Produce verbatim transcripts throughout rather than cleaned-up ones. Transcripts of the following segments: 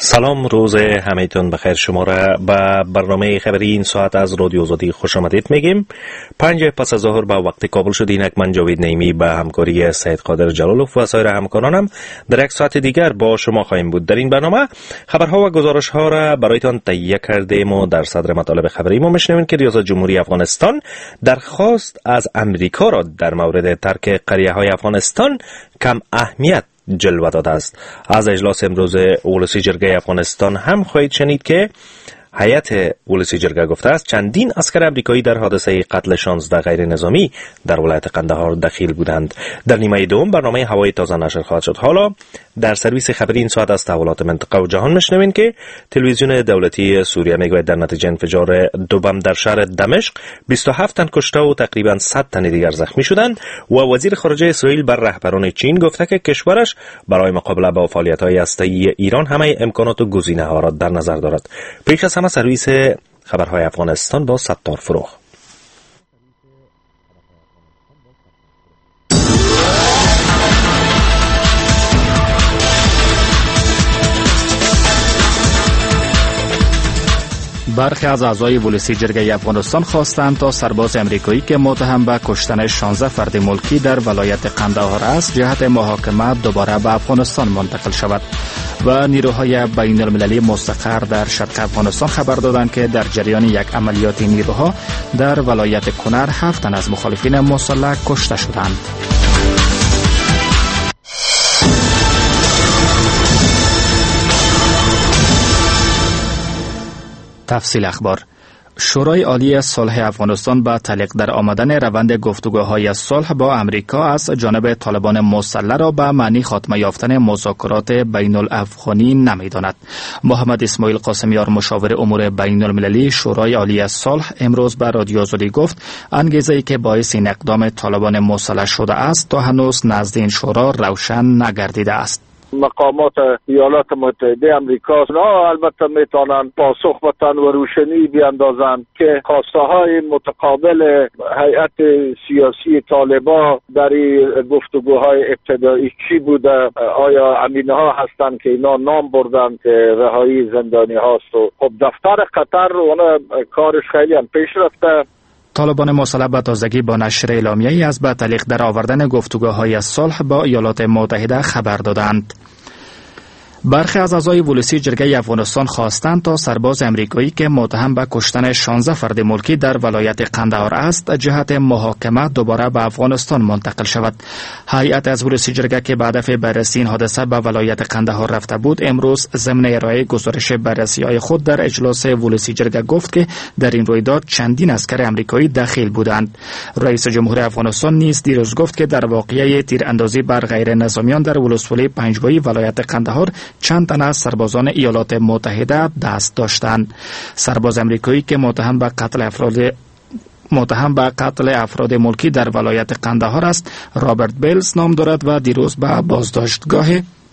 سلام، روز همه‌تون بخیر. شما را به برنامه خبری این ساعت از رادیو آزادی خوش آمدید میگیم. پنج پس از ظهر به وقت کابل شد. اینک من جاوید نعیمی به همکاری سید قادر جلالوف و سایر همکارانم در یک ساعت دیگر با شما خواهیم بود. در این برنامه خبرها و گزارش‌ها را برایتان تهیه کردیم و در صدر مطالب خبری ما میشنوید که ریاست جمهوری افغانستان درخواست از امریکا را در مورد ترک قریه‌های افغانستان کم اهمیت جلوه داده است. از اجلاس امروز اولسی جرگه افغانستان هم خواهید شنید که هیئت اولسی جرگه گفته است چندین عسکر امریکایی در حادثه قتل شانزده غیر نظامی در ولایت قندهار دخیل بودند. در نیمه دوم برنامه هوای تازه نشر خواهد شد. حالا در سرویس خبری این ساعت از تحولات منطقه و جهان میشنوین که تلویزیون دولتی سوریه میگوید در نتیجه انفجار دو بم در شهر دمشق بیست و هفت تن کشته و تقریبا صد تن دیگر زخمی شدند و وزیر خارجه اسرائیل بر رهبران چین گفته که کشورش برای مقابله با فعالیت‌های هسته‌ای ایران همه امکانات و گزینه‌ها را در نظر دارد. پیش از همه سرویس خبرهای افغانستان با ستار فروغ. برخی از اعضای ولسی جرگه افغانستان خواستند تا سرباز امریکایی که متهم به کشتن شانزده فرد ملکی در ولایت قندهار است جهت محاکمه دوباره به افغانستان منتقل شود. و نیروهای بین المللی مستقر در شرق افغانستان خبر دادند که در جریان یک عملیات نیروها در ولایت کنر هفت تن از مخالفین مسلح کشته شدند. تفصیل اخبار. شورای عالی صلح افغانستان با تعلیق در آمدن روند گفتگوهای صلح با امریکا از جانب طالبان مسلح را به معنی خاتمه یافتن مذاکرات بین الافغانی نمی‌داند. محمد اسماعیل قاسمیار مشاور امور بین المللی شورای عالی صلح امروز به رادیو آزادی گفت انگیزه‌ای که باعث این اقدام طالبان مسلح شده است تا هنوز نزد این شورا روشن نگردیده است. مقامات ایالات متحده امریکا نه البته میتونن پاسخ بدن و روشنی بیاندازند که خواسته های متقابل هیئت سیاسی طالبان در گفتگوهای ابتدایی چی بوده، آیا امینه ها هستند که اینا نام بردن که رهایی زندانی هاست و خب دفتر قطر اون کارش خیلی هم پیش رفته. طالبان مسلح به تازگی با نشر اعلامیه‌ای از به تعلیق در آوردن گفتگوهای صلح با ایالات متحده خبر دادند. برخی از اعضای ولسی جرگه افغانستان خواستند تا سرباز امریکایی که متهم به کشتن شانزده فرد ملکی در ولایت قندهار است جهت محاکمه دوباره به افغانستان منتقل شود. هیئت از ولسی جرگه که به هدف بررسی این حادثه به ولایت قندهار رفته بود امروز ضمن ارائه گزارش بررسی‌های خود در اجلاس ولسی جرگه گفت که در این رویداد چندین عسکر امریکایی دخیل بودند. رئیس جمهور افغانستان نیز دیروز گفت که در واقعه تیراندازی بر غیر نظامیان در ولسوالی پنجوایی ولایت قندهار چند تن از سربازان ایالات متحده دست داشتند. سرباز امریکایی که متهم به قتل افراد متهم به قتل افراد ملکی در ولایت قندهار است رابرت بیلز نام دارد و دیروز به بازداشتگاه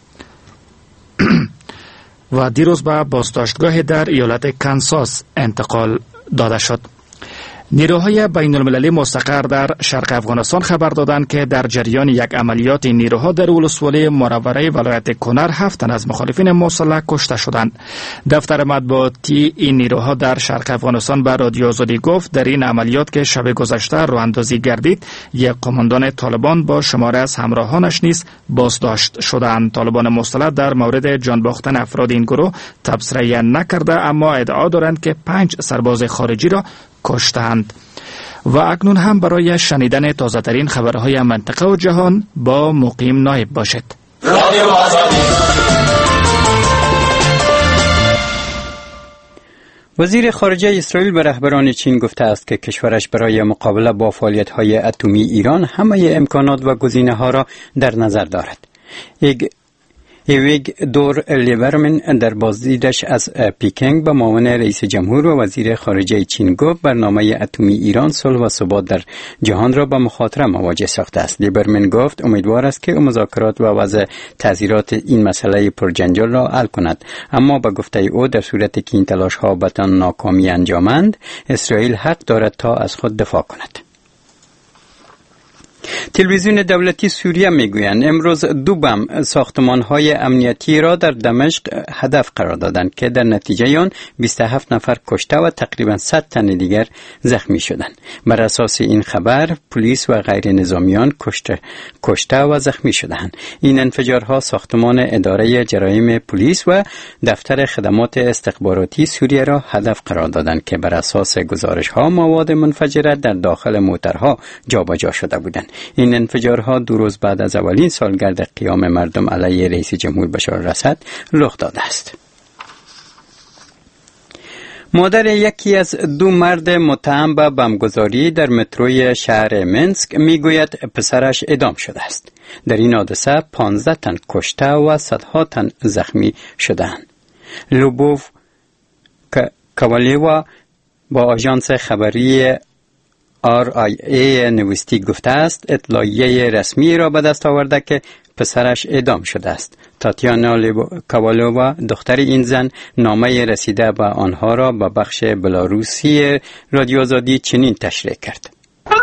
و دیروز به بازداشتگاه در ایالت کانساس انتقال داده شد. نیروهای بین المللی مستقر در شرق افغانستان خبر دادند که در جریان یک عملیات نیروها در ولسوالی مروره ولایت کنر هفت تن از مخالفین مسلح کشته شدند. دفتر مطبوعاتی این نیروها در شرق افغانستان به رادیو آزادی گفت در این عملیات که شب گذشته راه‌اندازی گردید یک قماندان طالبان با شماره از همراهانش نیز بازداشت شدند. طالبان مسلح در مورد جان باختن افراد این گروه تبصره نکرده اما ادعا دارند که پنج سرباز خارجی را کشتند. و اکنون هم برای شنیدن تازه ترین خبرهای منطقه و جهان با مقیم نایب باشد. رادیو آزادی. وزیر خارجه اسرائیل به رهبران چین گفته است که کشورش برای مقابله با فعالیت‌های اتمی ایران همه امکانات و گزینه‌ها را در نظر دارد. یک ایویگ دور لیبرمن در بازدیدش از پیکنگ به معاون رئیس جمهور و وزیر خارجه چین گفت برنامه اتمی ایران صلح و ثبات در جهان را به مخاطره مواجه ساخته است. لیبرمن گفت امیدوار است که مذاکرات و وضع تاثیرات این مسئله پرجنجال را حل کند، اما به گفته او در صورتی که این تلاش‌ها به ناکامی انجامند اسرائیل حق دارد تا از خود دفاع کند. تلویزیون دولتی سوریه میگویند امروز دو بم ساختمان‌های امنیتی را در دمشق هدف قرار دادند که در نتیجه آن بیست و هفت نفر کشته و تقریباً صد تن دیگر زخمی شدند. بر اساس این خبر پلیس و غیر نظامیان کشته کشته و زخمی شدند. این انفجارها ساختمان اداره جرایم پلیس و دفتر خدمات استخباراتی سوریه را هدف قرار دادند که بر اساس گزارش‌ها مواد منفجره در داخل موترها جابجا شده بودند. این انفجارها دو روز بعد از اولین سالگرد قیام مردم علیه رئیس جمهور بشار الاسد رخ داده است. مادر یکی از دو مرد متهم به بمبگذاری در متروی شهر منسک میگوید پسرش اعدام شده است. در این حادثه پانزده تن کشته و صدها تن زخمی شدند. لوبوف کوالیوا با آژانس خبری آر آی ای نوستی گفته است اطلاعیه رسمی را به دست آورده که پسرش اعدام شده است. تاتیانا کاوالووا دختر این زن نامه رسیده به آنها را به بخش بلاروسی رادیو آزادی چنین تشریح کرد.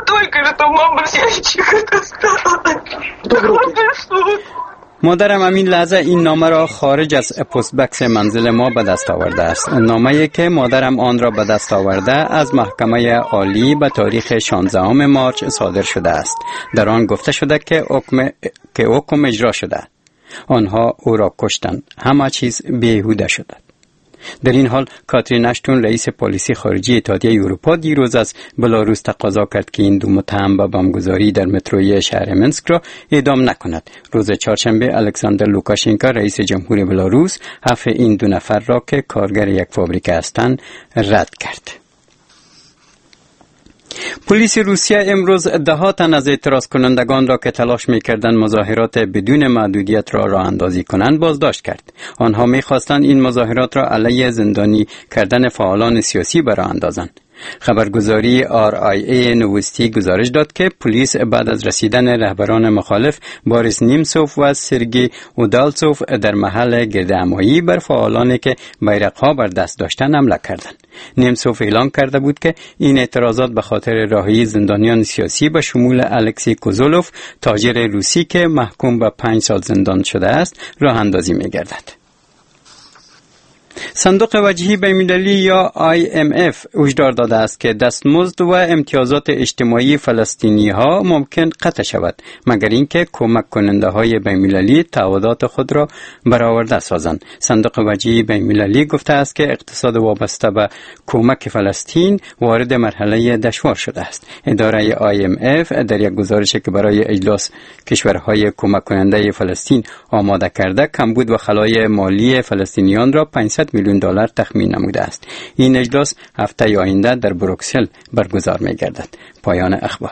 مادرم همین لحظه این نامه را خارج از پست بکس منزل ما به دست آورده است. نامه‌ای که مادرم آن را به دست آورده از محکمه عالی به تاریخ شانزدهم مارس صادر شده است. در آن گفته شده که حکم که حکم اجرا شده. آنها او را کشتند. همه چیز بیهوده شده. در این حال کاترین اشتون رئیس پالیسی خارجی اتحادیه اروپا دیروز از بلاروس تقاضا کرد که این دو متهم به بمبگذاری در متروی شهر منسک را اعدام نکند. روز چهارشنبه الکساندر لوکاشنکا رئیس جمهور بلاروس عفو این دو نفر را که کارگر یک فابریکه هستند رد کرد. پلیس روسیه امروز ده تن از اعتراض کنندگان را که تلاش می‌کردند مظاهرات بدون محدودیت را راه اندازی کنند بازداشت کرد. آنها می‌خواستند این مظاهرات را علیه زندانی کردن فعالان سیاسی برآ اندازند. خبرگزاری آر آی ای نوستی گزارش داد که پلیس بعد از رسیدن رهبران مخالف باریس نیمسوف و سرگی اودالسوف در محل گردهمایی بر فعالانی که بیرق‌ها بر دست داشتند حمله کردند. نیمسوف اعلام کرده بود که این اعتراضات به خاطر رهایی زندانیان سیاسی به شمول الکسی کوزولوف تاجر روسی که محکوم به پنج سال زندان شده است راه اندازی می‌گردد. صندوق وجهی بین‌المللی یا آی ام اف هشدار داده است که دستمزد و امتیازات اجتماعی فلسطینی ها ممکن قطع شود مگر اینکه کمک کننده های بین‌المللی تعهدات خود را برآورده سازند. صندوق وجهی بین‌المللی گفته است که اقتصاد وابسته به کمک فلسطین وارد مرحله دشوار شده است. اداره آی ام اف در یک گزارشی که برای اجلاس کشورهای کمک کننده فلسطین آماده کرده کمبود و خلای مالی فلسطینیان را پانصد میلیون دلار تخمین نموده است. این اجلاس هفته آینده در بروکسل برگزار می گردد. پایان اخبار.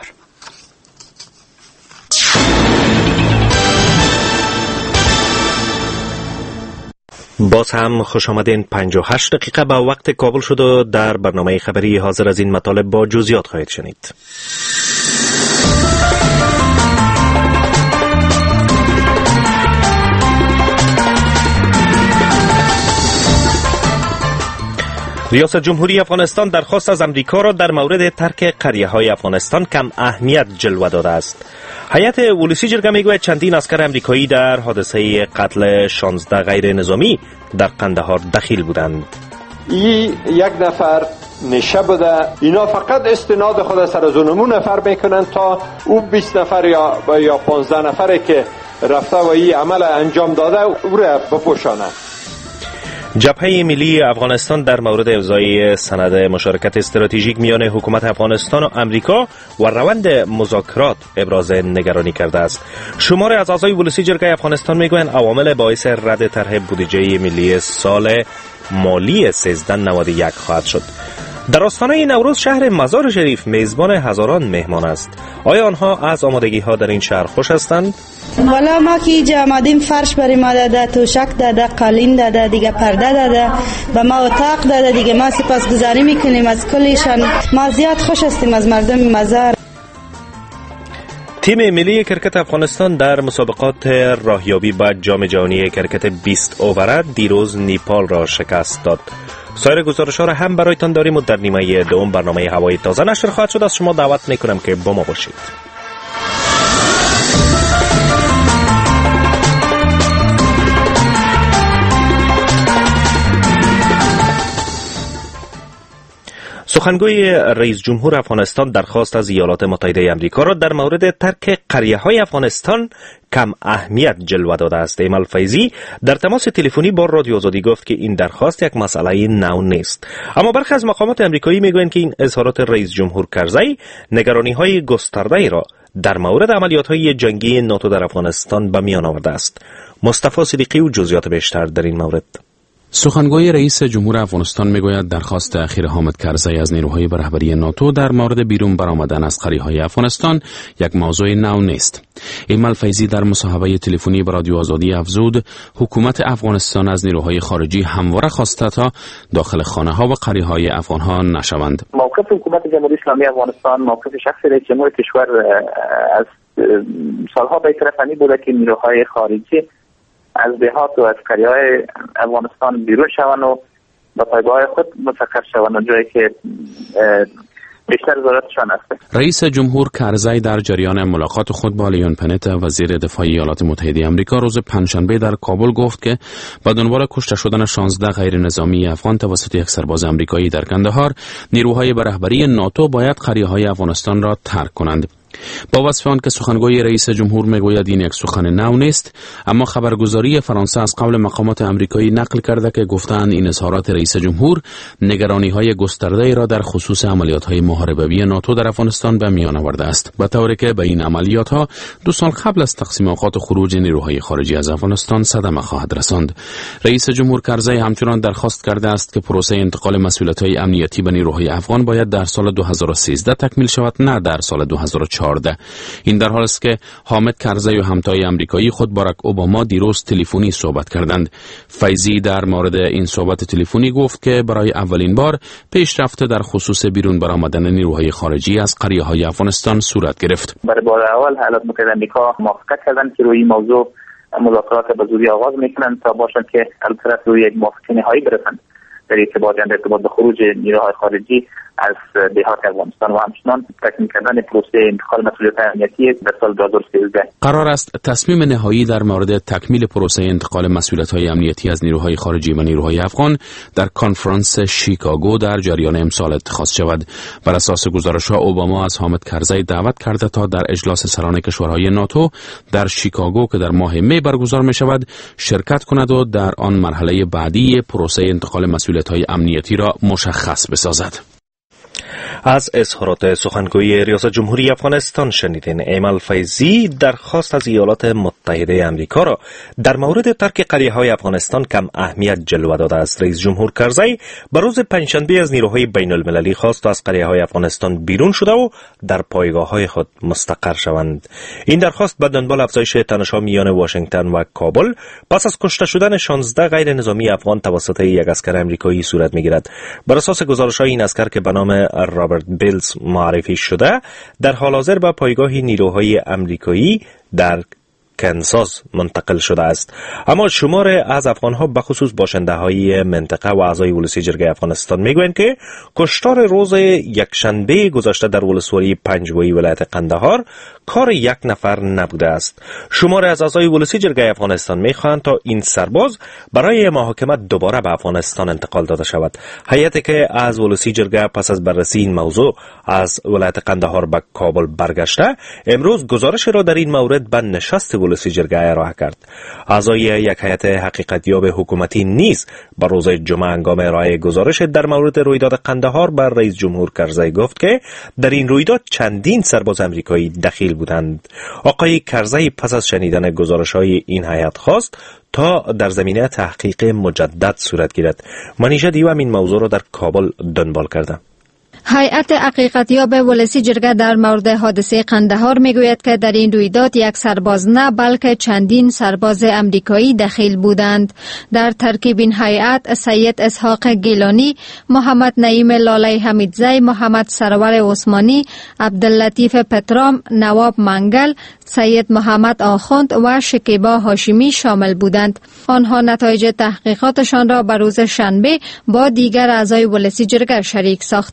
باز هم خوش آمدین. پنجاه و هشت دقیقه به وقت کابل شد و در برنامه خبری حاضر از این مطالب با جزئیات خواهید شنید. ریاست جمهوری افغانستان درخواست از امریکا را در مورد ترک قریه های افغانستان کم اهمیت جلوه داده است. هیئت ولسی جرگه میگوید چندین عسکر امریکایی در حادثه قتل شانزده غیر نظامی در قندهار دخیل بودند. این یک نفر نشه بوده، اینا فقط استناد خود سر از اونمون نفر میکنن تا او بیست نفر یا یا پانزده نفره که رفته و این عمل انجام داده او را بپوشانند. جبهه ملی افغانستان در مورد امضای سند مشارکت استراتژیک میان حکومت افغانستان و امریکا و روند مذاکرات ابراز نگرانی کرده است. شماری از اعضای ولسی جرگه افغانستان میگویند عوامل باعث رد طرح بودجه ملی سال مالی سیزده نود و یک خواهد شد. در آستانه نوروز شهر مزار شریف میزبان هزاران مهمان است. آیا آنها از آمادگی ها در این شهر خوش هستند؟ والا ما که اینجا آمدیم فرش برای ما داده، توشک داده، قالین داده، دیگه پرده داده، به ما اتاق داده. دیگه ما سپاسگزاری میکنیم از کلیشان. ما زیاد خوش هستیم از مردم مزار. تیم ملی کرکت افغانستان در مسابقات راهیابی به جام جهانی کرکت بیست اووره دیروز نیپال را شکست داد. سایر گزارش‌ها را هم برایتان داریم و در نیمه دوم برنامه هوای تازه نشر خواهد شد. از شما دعوت میکنم که با ما باشید. سخنگوی رئیس جمهور افغانستان درخواست از ایالات متحده آمریکا را در مورد ترک قریه‌های افغانستان کم اهمیت جلوه داده است. ایمل فیضی در تماس تلفنی با رادیو آزادی گفت که این درخواست یک مسئله نو نیست، اما برخی از مقامات آمریکایی میگویند که این اظهارات رئیس جمهور کرزی نگرانی‌های گسترده‌ای را در مورد عملیات‌های جنگی ناتو در افغانستان به میان آورده است. مصطفی صدیقی و جزئیات بیشتر در این مورد. سخنگوی رئیس جمهور افغانستان میگوید درخواست اخیر حامد کرزی از نیروهای به رهبری ناتو در مورد بیرون برآمدن از قریه‌های افغانستان یک موضوع نو نیست. ایمل فیضی در مصاحبه تلفنی با رادیو آزادی افزود حکومت افغانستان از نیروهای خارجی همواره خواسته تا داخل خانه‌ها و قریه‌های افغان‌ها نشوند. موقف حکومت جمهوری اسلامی افغانستان، موقف شخصی رئیس جمهور کشور از سالها به طرفانی بوده که نیروهای خارجی از دهات و از قریه‌های افغانستان بیرون شوند و به پایگاه خود مستقر شوند، جایی که بیشتر ضرورتشان است. رئیس جمهور کرزی در جریان ملاقات خود با لیون پنت وزیر دفاع ایالات متحده آمریکا روز پنجشنبه در کابل گفت که با دنبال کشته شدن شانزده غیر نظامی افغان توسط یک سرباز آمریکایی در کندهار، نیروهای به رهبری ناتو باید قریه‌های افغانستان را ترک کنند. با وصف آن که سخنگوی رئیس جمهور میگوید این یک سخن نو نیست، اما خبرگزاری فرانسه از قول مقامات آمریکایی نقل کرده که گفتند این اظهارات رئیس جمهور نگرانی‌های گسترده‌ای را در خصوص عملیات‌های محاربه‌ای ناتو در افغانستان به میان آورده است، به طوری که به این عملیات‌ها دو سال قبل از تقسیم اوقات خروج نیروهای خارجی از افغانستان صدمه خواهد رساند. رئیس جمهور کرزی همچنان درخواست کرده است که پروسه انتقال مسئولیت‌های امنیتی به نیروهای افغان باید در سال دو هزار و سیزده تکمیل شود، نه در سال دو هزار و چهارده. این در حال است که حامد کرزی و همتای آمریکایی خود باراک اوباما دیروز تلفنی صحبت کردند. فیضی در مورد این صحبت تلفنی گفت که برای اولین بار پیشرفت در خصوص بیرون برآمدن نیروهای خارجی از قریه‌های افغانستان صورت گرفت. برای بار اول ایالات متحده آمریکا موافقت کردند که روی موضوع مذاکرات به زودی آغاز میکنند تا باشند که البته روی یک موافقت نهایی برسند در ارتباط ارتباط به خروج نیروهای خارجی از دهات افغانستان و همچنان تکمیل کردن پروسه انتقال مسئولیت امنیتی در سال دو هزار و سیزده. قرار است تصمیم نهایی در مورد تکمیل پروسه انتقال مسئولیت‌های امنیتی از نیروهای خارجی و نیروهای افغان در کنفرانس شیکاگو در جریان امسال اتخاذ شود. بر اساس گزارش‌ها اوباما از حامد کرزی دعوت کرده تا در اجلاس سران کشورهای ناتو در شیکاگو که در ماه می برگزار می‌شود شرکت کند و در آن مرحله بعدی پروسه انتقال مسئولیت‌های امنیتی را مشخص بسازد. از اظهارات سخنگوی ریاست جمهوری افغانستان شنیدین. ایمل فیضی درخواست از ایالات متحده آمریکا را در مورد ترک قریه‌های افغانستان کم اهمیت جلوه داده است. رئیس جمهور کرزی به روز پنجشنبه از نیروهای بین المللی خواست تا از قریه‌های افغانستان بیرون شده و در پایگاه‌های خود مستقر شوند. این درخواست به دنبال افزایش تنش‌ها میان واشنگتن و کابل پس از کشته شدن شانزده غیر نظامی افغان توسط یک اسکر آمریکایی صورت می‌گیرد. بر اساس گزارش‌های این اسکر که به نام رابرت بیلز معرفی شده در حال حاضر به پایگاه نیروهای آمریکایی در کنساس منتقل شده است. اما شمار از افغانها به خصوص باشنده های منطقه و اعضای ولسی جرگه افغانستان میگویند که کشتار روز یکشنبه گذشته در ولسوالی پنجوایی ولایت قندهار کار یک نفر نبوده است. شمار از اعضای ولسی جرگه افغانستان میخواهند تا این سرباز برای محاکمه دوباره به افغانستان انتقال داده شود. هیئتی که از ولسی جرگه پس از بررسی این موضوع از ولایت قندهار به کابل برگشته امروز گزارش را در این مورد به نشست ولسی جرگه ارائه کرد. اعضای یک هیئت حقیقتیاب حکومتی نیز به روز جمعه هنگام ارائه گزارش در مورد رویداد قندهار بر رئیس جمهور کرزی گفت که در این رویداد چندین سرباز آمریکایی دخیل بودند. آقای کرزی پس از شنیدن گزارش‌های این هیئت خواست تا در زمینه تحقیق مجدد صورت گیرد. منیژه دیو این موضوع را در کابل دنبال کرده. هیئت حقیقتیاب ولسی جرگه در مورد حادثه قندهار میگوید که در این رویداد یک سرباز نه بلکه چندین سرباز امریکایی دخیل بودند. در ترکیب این هیئت سید اسحاق گیلانی، محمد نعیم لاله حمیدزی، محمد سرور عثمانی، عبداللطیف پترام، نواب منگل، سید محمد آخوند و شکیبا هاشمی شامل بودند. آنها نتایج تحقیقاتشان را بر روز شنبه با دیگر اعضای ولسی جرگه شریک ساختند.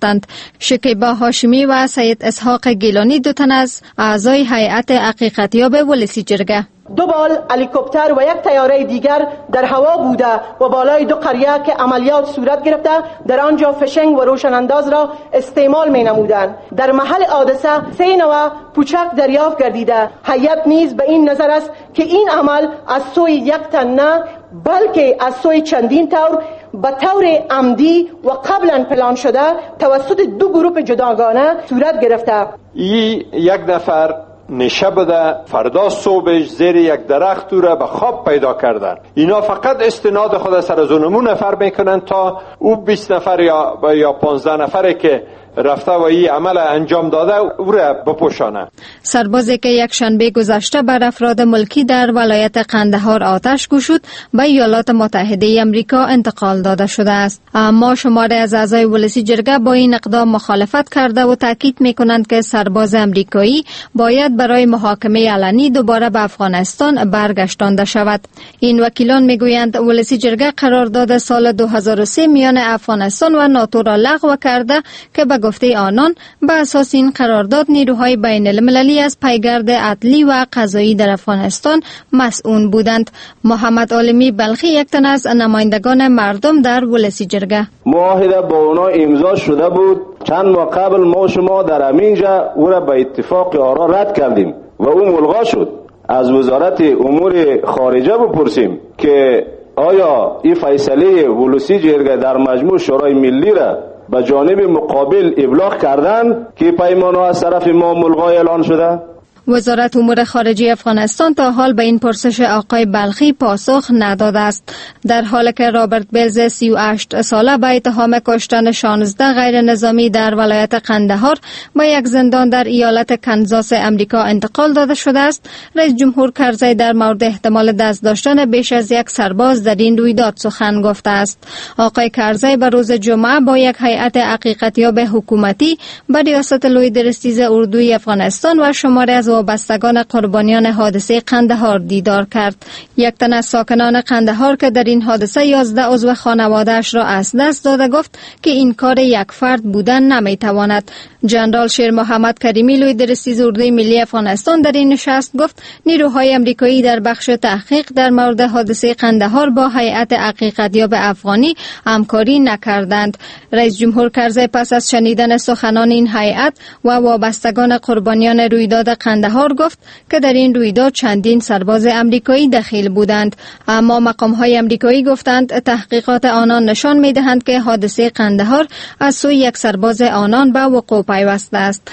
شکیبا هاشمی و سید اسحاق گیلانی دو تن از اعضای هیئت حقیقتیاب ولسی جرگه. دو بال هلیکوپتر و یک طیاره دیگر در هوا بوده و بالای دو قریه که عملیات صورت گرفته در آنجا فشنگ و روشنانداز را استعمال می نمودند. در محل حادثه سه نوع پوچک دریافت گردیده. هیئت نیز به این نظر است که این عمل از سوی یک تن نه بلکه از سوی چندین طور به طور عمدی و قبلا پلان شده توسط دو گروه جداگانه صورت گرفته. این یک نفر نشه بوده، فردا صبحش زیر یک درخت او را به خواب پیدا کردن. اینا فقط استناد خود سر از اونمون نفر میکنن تا او بیست نفر یا یا پانزده نفره که رفته و این عمل انجام داده او را بپوشانه. سربازی که یک شنبه گذشته بر افراد ملکی در ولایت قندهار آتش گشود به ایالات متحده آمریکا انتقال داده شده است. اما شماری از اعضای ولسی جرگه با این اقدام مخالفت کرده و تاکید میکنند که سرباز آمریکایی باید برای محاکمه علنی دوباره به افغانستان برگشتانده شود. این وکیلان میگویند ولسی جرگه قرارداد سال دو هزار و سه میان افغانستان و ناتو را لغو کرده که به گفته آنان به اساس این قرارداد نیروهای بین المللی از پیگرد عدلی و قضایی در افغانستان مسئول بودند. محمد عالمی بلخی یک تن از نمایندگان مردم در ولسی جرگه: معاهده با اونا امضا شده بود. چند ماه قبل ما شما در همینجا او را به اتفاق آرا رد کردیم و او ملغا شد. از وزارت امور خارجه بپرسیم که آیا این فیصله ولسی جرگه در مجموع شورای ملی را به جانب مقابل ابلاغ کردند که پیمان ها از طرف ما ملغا اعلان شده؟ وزارت امور خارجه افغانستان تا حال به این پرسش آقای بلخی پاسخ نداده است. در حالی که رابرت بیلز سی و هشت ساله به اتهام کشتن شانزده غیر نظامی در ولایت قندهار به یک زندان در ایالت کنزاس امریکا انتقال داده شده است، رئیس جمهور کرزی در مورد احتمال دست داشتن بیش از یک سرباز در این رویداد سخن گفته است. آقای کرزی به روز جمعه با یک هیئت حقیقتیاب حکومتی به ریاست لوی درستیز اردوی افغانستان و شماری از وابستگان قربانیان حادثه قندهار دیدار کرد. یک تن از ساکنان قندهار که در این حادثه یازده عضو خانواده‌اش را از دست داده گفت که این کار یک فرد بودن نمیتواند. جنرال شیر محمد کریمی لوی درستیز اردوی ملی افغانستان در این نشست گفت نیروهای امریکایی در بخش تحقیق در مورد حادثه قندهار با هیئت حقیقتیاب افغانی همکاری نکردند. رئیس جمهور کرزی پس از شنیدن سخنان این هیئت و وابستگان قربانیان رویداد قندهار گفت که در این رویداد چندین سرباز امریکایی دخیل بودند، اما مقام‌های امریکایی گفتند تحقیقات آنان نشان می‌دهند که حادثه قندهار از سوی یک سرباز آنان به وقوع پیوسته است.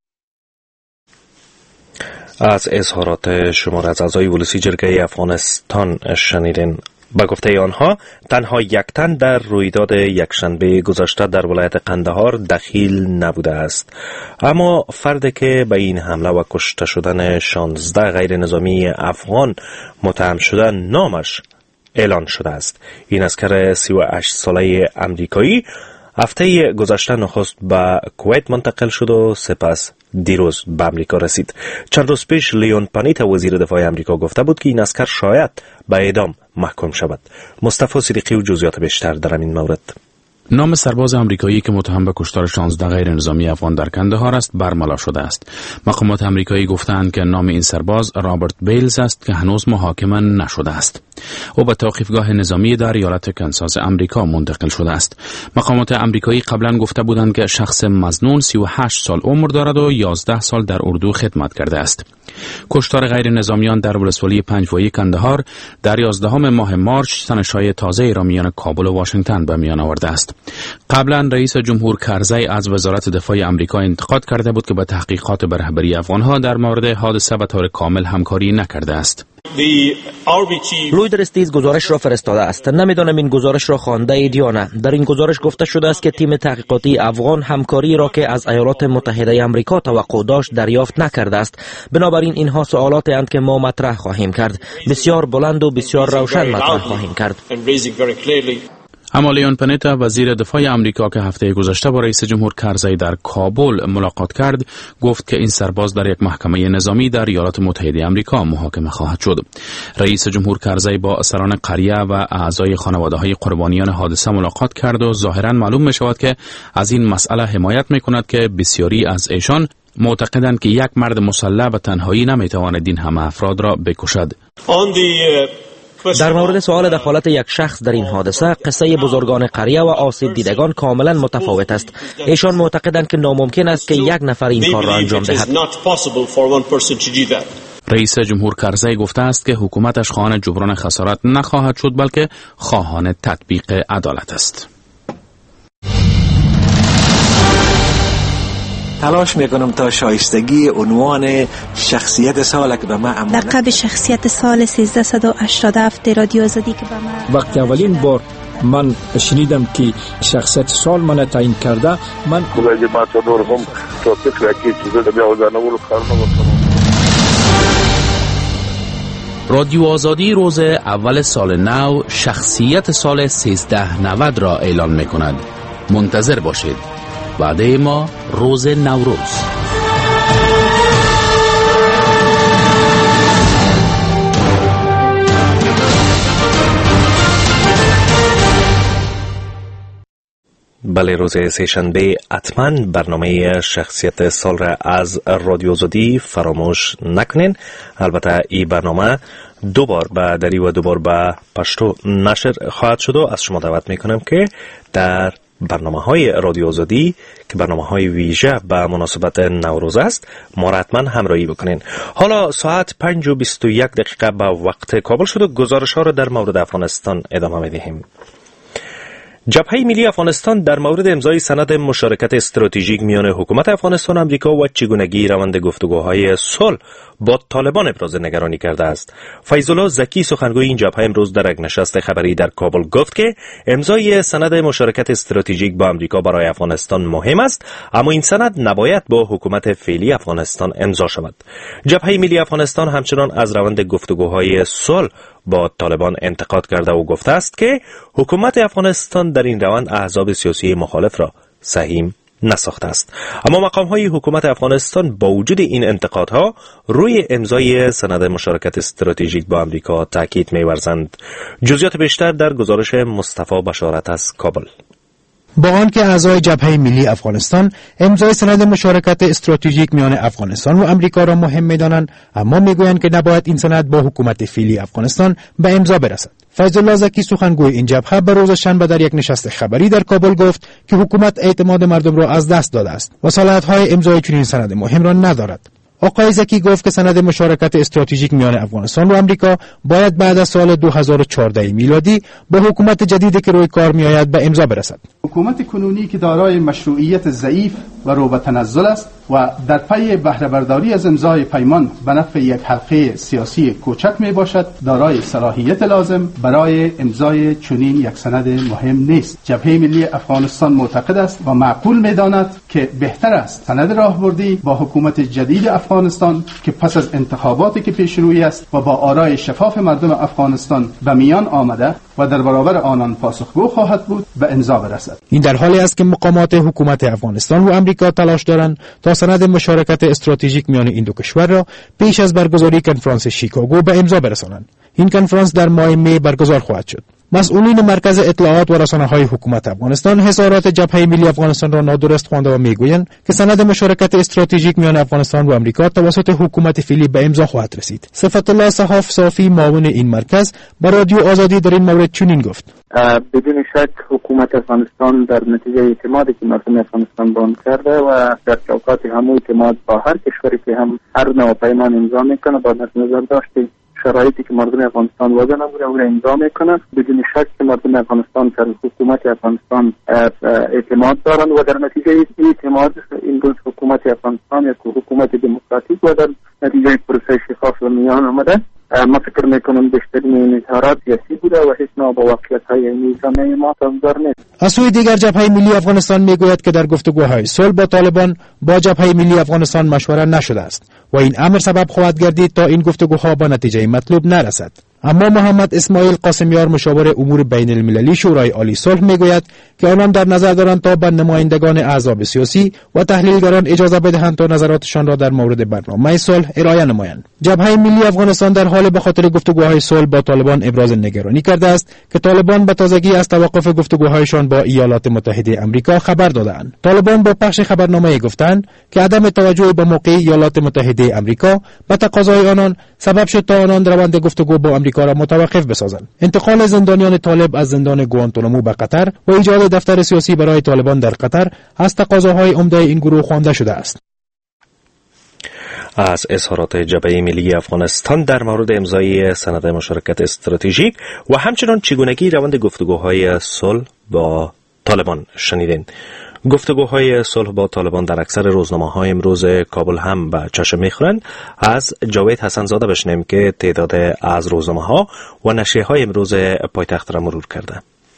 از اظهارات شمار از اعضای ولسی جرگه افغانستان شنیدین. به گفته آنها تنها یک تن در رویداد یکشنبه گذشته در ولایت قندهار دخیل نبوده است، اما فردی که به این حمله و کشته شدن شانزده غیر نظامی افغان متهم شده نامش اعلان شده است. این اسکر سی و هشت ساله امریکایی هفته گذشته نخست به کویت منتقل شد و سپس دیروز به امریکا رسید. چند روز پیش لیون پانیت وزیر دفاع امریکا گفته بود که این اسکر شاید به اعدام محکوم شود. مصطفی صدیقی و جزئیات بیشتر در این مورد. نام سرباز آمریکایی که متهم به کشتار شانزده غیر نظامی افغان در کندهار است برملا شده است. مقامات آمریکایی گفتند که نام این سرباز رابرت بیلز است که هنوز محاکمه نشده است. او به توقیفگاه نظامی در ایالت کنساس امریکا منتقل شده است. مقامات آمریکایی قبلا گفته بودند که شخص مظنون سی و هشت سال عمر دارد و یازده سال در اردو خدمت کرده است. کشتار غیر نظامیان در ولسوالی پنجوایی کندهار در یازدهم ماه مارچ تنش‌های تازه را میان کابل و واشنگتن به میان آورده است. قبلا رئیس جمهور کرزی از وزارت دفاع آمریکا انتقاد کرده بود که به تحقیقات به رهبری افغانها در مورد حادثه به طور کامل همکاری نکرده است. لوی درستیز گزارش را فرستاده است. نمیدانم این گزارش را خوانده اید یا نه. در این گزارش گفته شده است که تیم تحقیقاتی افغان همکاری را که از ایالات متحده آمریکا توقع داشت دریافت نکرده است. بنابراین اینها سوالاتی اند که ما مطرح خواهیم کرد. بسیار بلند و بسیار روشن مطرح خواهیم کرد. اما لیون پنتا وزیر دفاع آمریکا که هفته گذشته با رئیس جمهور کرزی در کابل ملاقات کرد گفت که این سرباز در یک محکمه نظامی در ایالات متحده آمریکا محاکمه خواهد شد. رئیس جمهور کرزی با سران قریه و اعضای خانواده‌های قربانیان حادثه ملاقات کرد و ظاهراً معلوم می شود که از این مسئله حمایت می کند که بسیاری از ایشان معتقدند که یک مرد مسلح به تنهایی نمی تواند این همه افراد را بکشد. در مورد سوال دخالت یک شخص در این حادثه، قصه بزرگان قریه و آسیب دیدگان کاملا متفاوت است. ایشان معتقدند که ناممکن است که یک نفر این کار را انجام دهد. رئیس جمهور کرزی گفته است که حکومتش خواهان جبران خسارت نخواهد شد بلکه خواهان تطبیق عدالت است. تلاش میکنم تا شایستگی عنوان شخصیت سال که به من امانت لقب شخصیت سال سیزده و هشتاد و هفت رادیو آزادی که به من وقتی اولین بار من شنیدم که شخصیت سال من تعیین کرده، من خدای ما تو دور هم تو فکر کی چیزا بیا وزنه کارونه رادیو آزادی روز اول سال نو شخصیت سال سیزده نود را اعلان میکند. منتظر باشید. وعده ما روز نوروز. بله، روز سه‌شنبه حتما برنامه شخصیت سال را از رادیو آزادی فراموش نکنین. البته این برنامه دو بار به دری و دو بار به پشتو نشر خواهد شد و از شما دعوت میکنم که در برنامه های رادیو آزادی که برنامه های ویژه به مناسبت نوروز است ما را حتما همراهی بکنین. حالا ساعت پنج و بیست و یک دقیقه به وقت کابل شد و گزارش ها را در مورد افغانستان ادامه میدهیم. جبهه ملی افغانستان در مورد امضای سند مشارکت استراتژیک میان حکومت افغانستان و آمریکا و چگونگی روند گفتگوهای صلح با طالبان ابراز نگرانی کرده است. فیض‌الله زکی سخنگوی این جبهه امروز در یک نشست خبری در کابل گفت که امضای سند مشارکت استراتژیک با آمریکا برای افغانستان مهم است، اما این سند نباید با حکومت فعلی افغانستان امضا شود. جبهه ملی افغانستان همچنان از روند گفتگوهای صلح با طالبان انتقاد کرده و گفته است که حکومت افغانستان در این روند احزاب سیاسی مخالف را سهیم نساخته است. اما مقام‌های حکومت افغانستان با وجود این انتقادها روی امضای سند مشارکت استراتژیک با آمریکا تاکید می‌ورزند. جزئیات بیشتر در گزارش مصطفی بشارت از کابل. با آنکه اعضای جبهه ملی افغانستان امضای سند مشارکت استراتژیک میان افغانستان و آمریکا را مهم می‌دانند، اما میگویند که نباید این سند با حکومت فعلی افغانستان به امضا برسد. فیض‌الله زکی سخنگوی این جبهه به روز شنبه در یک نشست خبری در کابل گفت که حکومت اعتماد مردم را از دست داده است و صلاحیت‌های امضای چنین سند مهم را ندارد. آقای زکی گفت که سند مشارکت استراتژیک میان افغانستان و آمریکا باید بعد از سال دو هزار و چهارده میلادی با حکومت جدیدی که روی کار میآید به امضا برسد. حکومت کنونی که دارای مشروعیت ضعیف و رو به تنزل است و در پی بهره برداری از امضای پیمان به نفع یک حلقه سیاسی کوچک می باشد، دارای صلاحیت لازم برای امضای چنین یک سند مهم نیست. جبهه ملی افغانستان معتقد است و معقول می داند که بهتر است سند راهبردی با حکومت جدید افغانستان که پس از انتخاباتی که پیش روی است و با آرای شفاف مردم افغانستان به میان آمده و در برابر آنان پاسخگو خواهد بود به امضا برسد. این در حالی است که مقامات حکومت افغانستان و آمریکا تلاش دارند تا سند مشارکت استراتژیک میان این دو کشور را پیش از برگزاری کنفرانس شیکاگو به امضا برسانند. این کنفرانس در ماه می برگزار خواهد شد. مسئولین مرکز اطلاعات و رسانه‌های حکومت افغانستان حسارات جبهه ملی افغانستان را نادرست خوانده و میگویند که سند مشارکت استراتژیک میان افغانستان و آمریکا توسط حکومت فعلی به امضا خواهد رسید. صفت الله صحاف صافی معاون این مرکز با رادیو آزادی در این مورد چنین گفت: بدون شک حکومت افغانستان در نتیجه اعتمادی که مردم افغانستان به آن کرده و در چوکات همون اعتماد با هر کشوری که هم هر نوع پیمان امضا میکنه با نظر داشته شرایطی که مردم افغانستان وضع نموده او را امضا میکنند، بدون شک که مردم افغانستان در حکومت افغانستان اعتماد دارند و در نتیجه اعتماد این روز حکومت افغانستان یک حکومت دموکراتیک و در نتیجه پروسه شفاف و میان آمده. ما فکر میکنم بیشترین این اظهارات سیاسی بوده و هیچ نوع با واقعیت‌های میزانه ما تضاد نیست. از سوی دیگر جبهه ملی افغانستان میگوید که در گفتگوهای صلح با طالبان با جبهه ملی افغانستان مشوره نشده است و این امر سبب خواهد گردید تا این گفتگوها با نتیجه مطلوب نرسد. اما محمد اسماعیل قاسمیار مشاور امور بین المللی شورای عالی صلح میگوید که آنان در نظر دارند تا به نمایندگان احزاب سیاسی و تحلیلگران اجازه بدهند تا نظراتشان را در مورد برنامه صلح ارائه نمایند. جبهه ملی افغانستان در حال به خاطر گفتگوهای صلح با طالبان ابراز نگرانی کرده است که طالبان به تازگی از توقف گفتگوهایشان با ایالات متحده آمریکا خبر دادند. طالبان با پخش خبرنامه گفتند که عدم توجه به موقع ایالات متحده آمریکا به تقاضای آنان سبب شد تا آنان روند گفتگو با آمریکا را متوقف بسازند. انتقال زندانیان طالب از زندان گوانتانامو به قطر و ایجاد دفتر سیاسی برای طالبان در قطر از تقاضاهای عمده این گروه خوانده شده است. از اظهارات جبهه ملی افغانستان در مورد امضای سند مشارکت استراتژیک و همچنان چگونگی روند گفتگوهای صلح با طالبان شنیدین. گفتگوهای صلح با طالبان در اکثر روزنامه‌های امروز کابل هم به چشم می‌خورند. از جاوید حسن زاده بشنویم که تعداد از روزنامه‌ها و نشریه‌های امروز پایتخت را مرور کرده.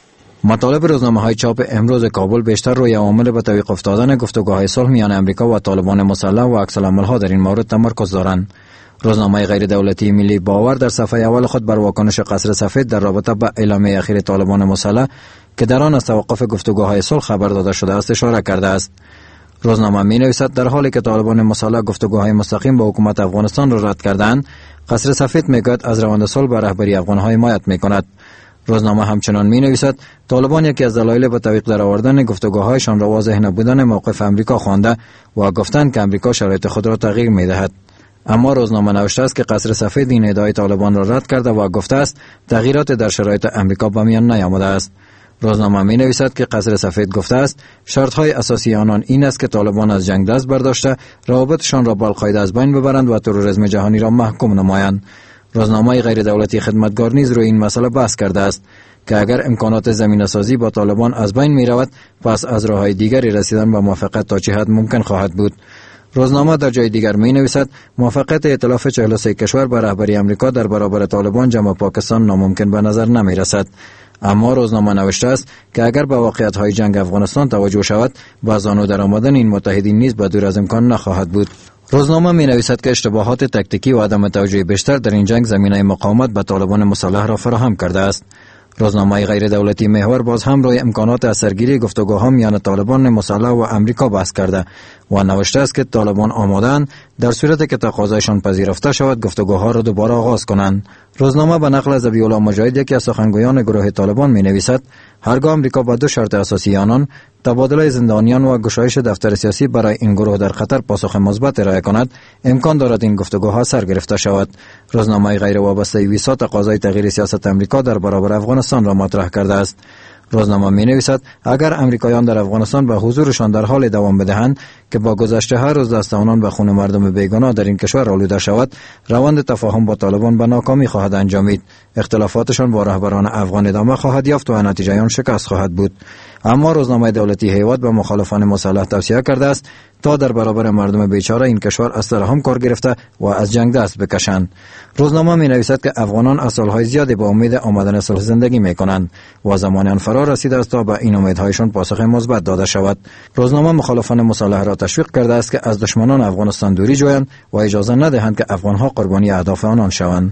مطالب روزنامه‌های چاپ امروز کابل بیشتر روی عوامل به تعویق افتادن گفتگوهای صلح میان امریکا و طالبان مسلح و عکس‌العمل‌ها در این مورد تمرکز دارند. روزنامه غیر دولتی ملی باور در صفحه اول خود بر واکنش قصر سفید در رابطه با اعلامیه اخیر طالبان مسلح که در آن از توقف گفتگوهای صلح خبر داده شده است اشاره کرده است. روزنامه می‌نویسد در حالی که طالبان مسلح گفتگوهای مستقیم با حکومت افغانستان را رد کردند، قصر سفید میگوید از روند صلح به رهبری افغان‌ها حمایت می‌کند. روزنامه همچنان می‌نویسد طالبان یکی از دلایل به تعویق درآوردن گفتگوهایشان را واضح نبودن موقف امریکا خوانده و گفتند که امریکا شرایط خود را تغییر می‌دهد. اما روزنامه نوشته است که قصر سفید این ادعای طالبان را رد کرده و گفته است تغییرات در شرایط امریکا به میان نیامده است. روزنامه می نویسد که قصر سفید گفته است شرطهای اساسی آنان این است که طالبان از جنگ دست برداشته روابطشان را با القاعده از بین ببرند و تروریسم جهانی را محکوم نمایند. روزنامه غیر دولتی خدمتگار نیز روی این مسئله بحث کرده است که اگر امکانات زمینه سازی با طالبان از بین می رود پس از راههای دیگری رسیدن به موافقت تا چه حد ممکن خواهد بود. روزنامه در جای دیگر می نویسد موافقت ائتلاف چهل و سه کشور به رهبری امریکا در برابر طالبان جمع پاکستان ناممکن به نظر نمی رسد. اما روزنامه نوشته است که اگر به واقعیت‌های جنگ افغانستان توجه شود با زانو درآمدن این متحدین نیز به دور از امکان نخواهد بود. روزنامه می نویسد که اشتباهات تکتیکی و عدم توجه بیشتر در این جنگ زمینه مقاومت به طالبان مسلح را فراهم کرده است. روزنامه غیر دولتی محور باز هم روی امکانات اثرگیری گفتگوها میان طالبان مسلح و امریکا بحث کرده و نوشته است که طالبان آماده‌اند در صورتی که تقاضایشان پذیرفته شود گفتگوها را دوباره آغاز کنند. روزنامه به نقل از ذبیح‌الله مجاهد یکی از سخنگویان گروه طالبان می نویسد هرگاه امریکا با دو شرط اساسی آنان تبادله زندانیان و گشایش دفتر سیاسی برای این گروه در قطر پاسخ مثبت ارائه کند امکان دارد این گفتگوها سر گرفته شود. روزنامه غیر وابسته ویسا تقاضای تغییر سیاست امریکا در برابر افغانستان را مطرح کرده است. روزنامه می نویسد اگر امریکایان در افغانستان به حضورشان در حال دوام بدهند که با گذشت هر روز دست آنان به خون مردم بیگناه در این کشور آلوده شود روند تفاهم با طالبان به ناکامی خواهد انجامید. اختلافاتشان با رهبران افغان ادامه خواهد یافت و نتیجه آن شکست خواهد بود. اما روزنامه دولتی هیواد به مخالفان مسلح توصیه کرده است تا در برابر مردم بیچاره این کشور از سر هم کار گرفته و از جنگ دست بکشند. روزنامه می نویسد که افغانان از سالهای زیادی با امید آمدن صلح زندگی می کنند و زمان آن فرا رسیده است تا به این امیدهایشان پاسخ مثبت داده شود. روزنامه مخالفان مسلح را تشویق کرده است که از دشمنان افغانستان دوری جویند و اجازه ندهند که افغانها قربانی اهداف آنان شوند.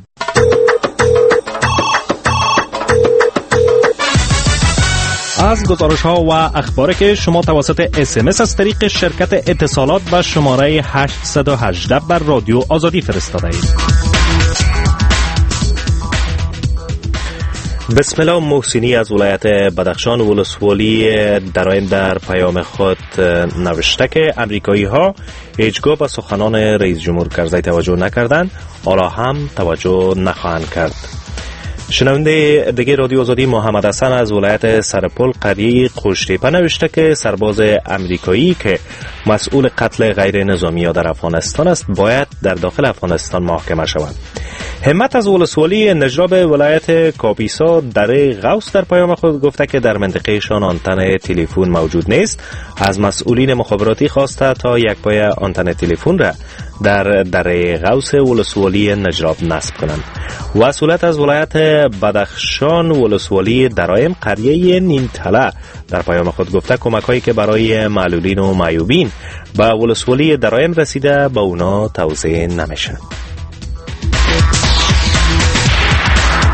از گزارش ها و اخباری که شما توسط اس ام اس از طریق شرکت اتصالات به شماره هشت یک هشت بر رادیو آزادی فرستاده اید. بسم الله محسنی از ولایت بدخشان ولسوالی درایم در پیام خود نوشته که امریکایی ها هیچگاه به سخنان رئیس جمهور کرزی توجه نکردند، حالا هم توجه نخواهند کرد. شنونده دیگه رادیو آزادی محمد حسن از ولایت سرپل قریه قشتیپه نوشته که سرباز امریکایی که مسئول قتل غیر نظامی ها در افغانستان است باید در داخل افغانستان محاکمه شود. همت از ولسوالی نجراب ولایت کاپیسا در غوث در پیام خود گفته که در منطقه شان آنتن تلفن موجود نیست، از مسئولین مخابراتی خواسته تا یک پای آنتن تلفن را در در غوث ولسوالی نجراب نصب کنند. وصولت از ولایت بدخشان ولسوالی درایم قریه نیمتله در پیام خود گفته کمک هایی که برای معلولین و معیوبین به ولسوالی درایم رسیده به اونا توزیع نمیشه.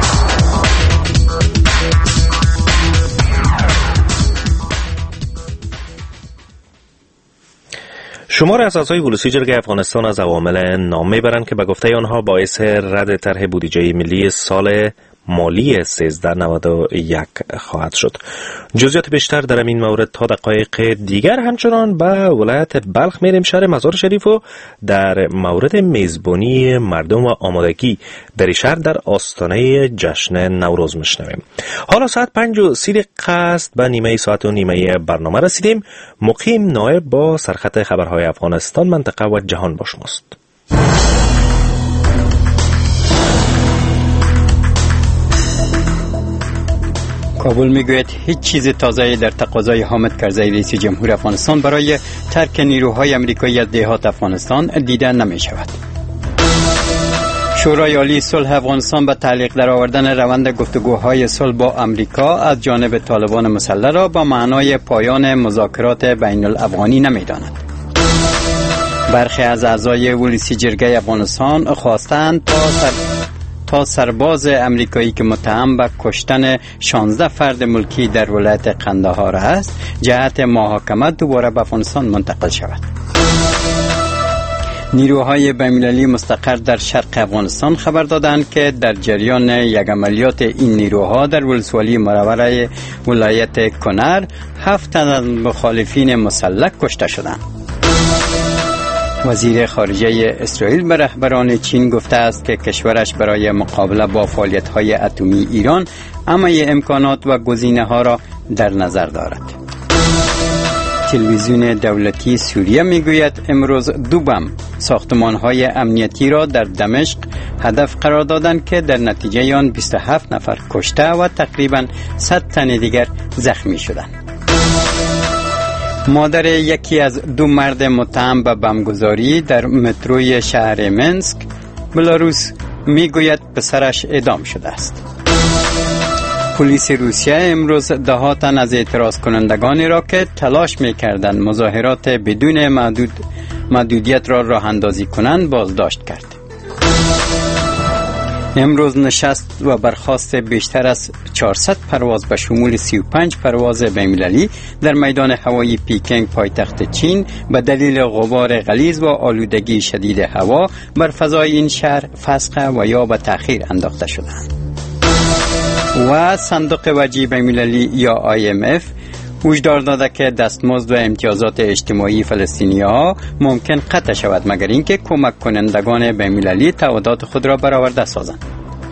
شمار از اعضای ولسی جرگه افغانستان از عوامل نام میبرند که به گفته آنها باعث رد طرح بودجه ملی سال مالی سیزده نود و یک خواهد شد. جزئیات بیشتر در این مورد تا دقایق دیگر همچنان به ولایت بلخ میریم، شهر مزار شریف، و در مورد میزبانی مردم و آمادگی در شهر در آستانه جشن نوروز میشنویم. حالا ساعت پنج و سی دقیقه است، به نیمه ساعت و نیمه برنامه رسیدیم. مقیم نایب با سرخط خبرهای افغانستان، منطقه و جهان با شماست. کابل میگوید هیچ چیز تازه‌ای در تقاضای حامد کرزی رئیس جمهور افغانستان برای ترک نیروهای آمریکایی از دهات افغانستان دیده نمی شود. شورای عالی صلح افغانستان به تعلیق درآوردن روند گفتگوهای صلح با آمریکا از جانب طالبان مسلح را با معنای پایان مذاکرات بین الافغانی نمی‌داند. برخی از اعضای ولسی جرگه افغانستان خواستند تا سر تا سرباز امریکایی که متهم به کشتن شانزده فرد ملکی در ولایت قندهار است جهت محاکمه دوباره به افغانستان منتقل شود. نیروهای بین‌المللی مستقر در شرق افغانستان خبر دادند که در جریان یک عملیات این نیروها در ولسوالی مرور ولایت کنر هفت تن از مخالفین مسلح کشته شدند. وزیر خارجه اسرائیل به رهبران چین گفته است که کشورش برای مقابله با فعالیت‌های اتمی ایران همه امکانات و گزینه‌ها را در نظر دارد. تلویزیون دولتی سوریه میگوید امروز دو بم ساختمان‌های امنیتی را در دمشق هدف قرار دادند که در نتیجه آن بیست و هفت نفر کشته و تقریباً صد تن دیگر زخمی شدند. مادر یکی از دو مرد متهم به بمبگذاری در متروی شهر منسک بلاروس میگوید پسرش اعدام شده است. پلیس روسیه امروز ده ها تن از اعتراض کنندگانی را که تلاش میکردند مظاهرات بدون محدود محدودیت را راه اندازی کنند بازداشت کرد. امروز نشست و برخاست بیشتر از چهارصد پرواز به شمول سی و پنج پرواز بین‌المللی در میدان هوایی پیکنگ پایتخت چین به دلیل غبار غلیظ و آلودگی شدید هوا بر فضای این شهر فسخ و یا به تأخیر انداخته شدند. و صندوق وجه بین‌المللی یا آی ام اف هشدار داده که دستمزد و امتیازات اجتماعی فلسطینی‌ها ممکن قطع شود مگر اینکه کمک کنندگان بین‌المللی تعهدات خود را برآورده سازند.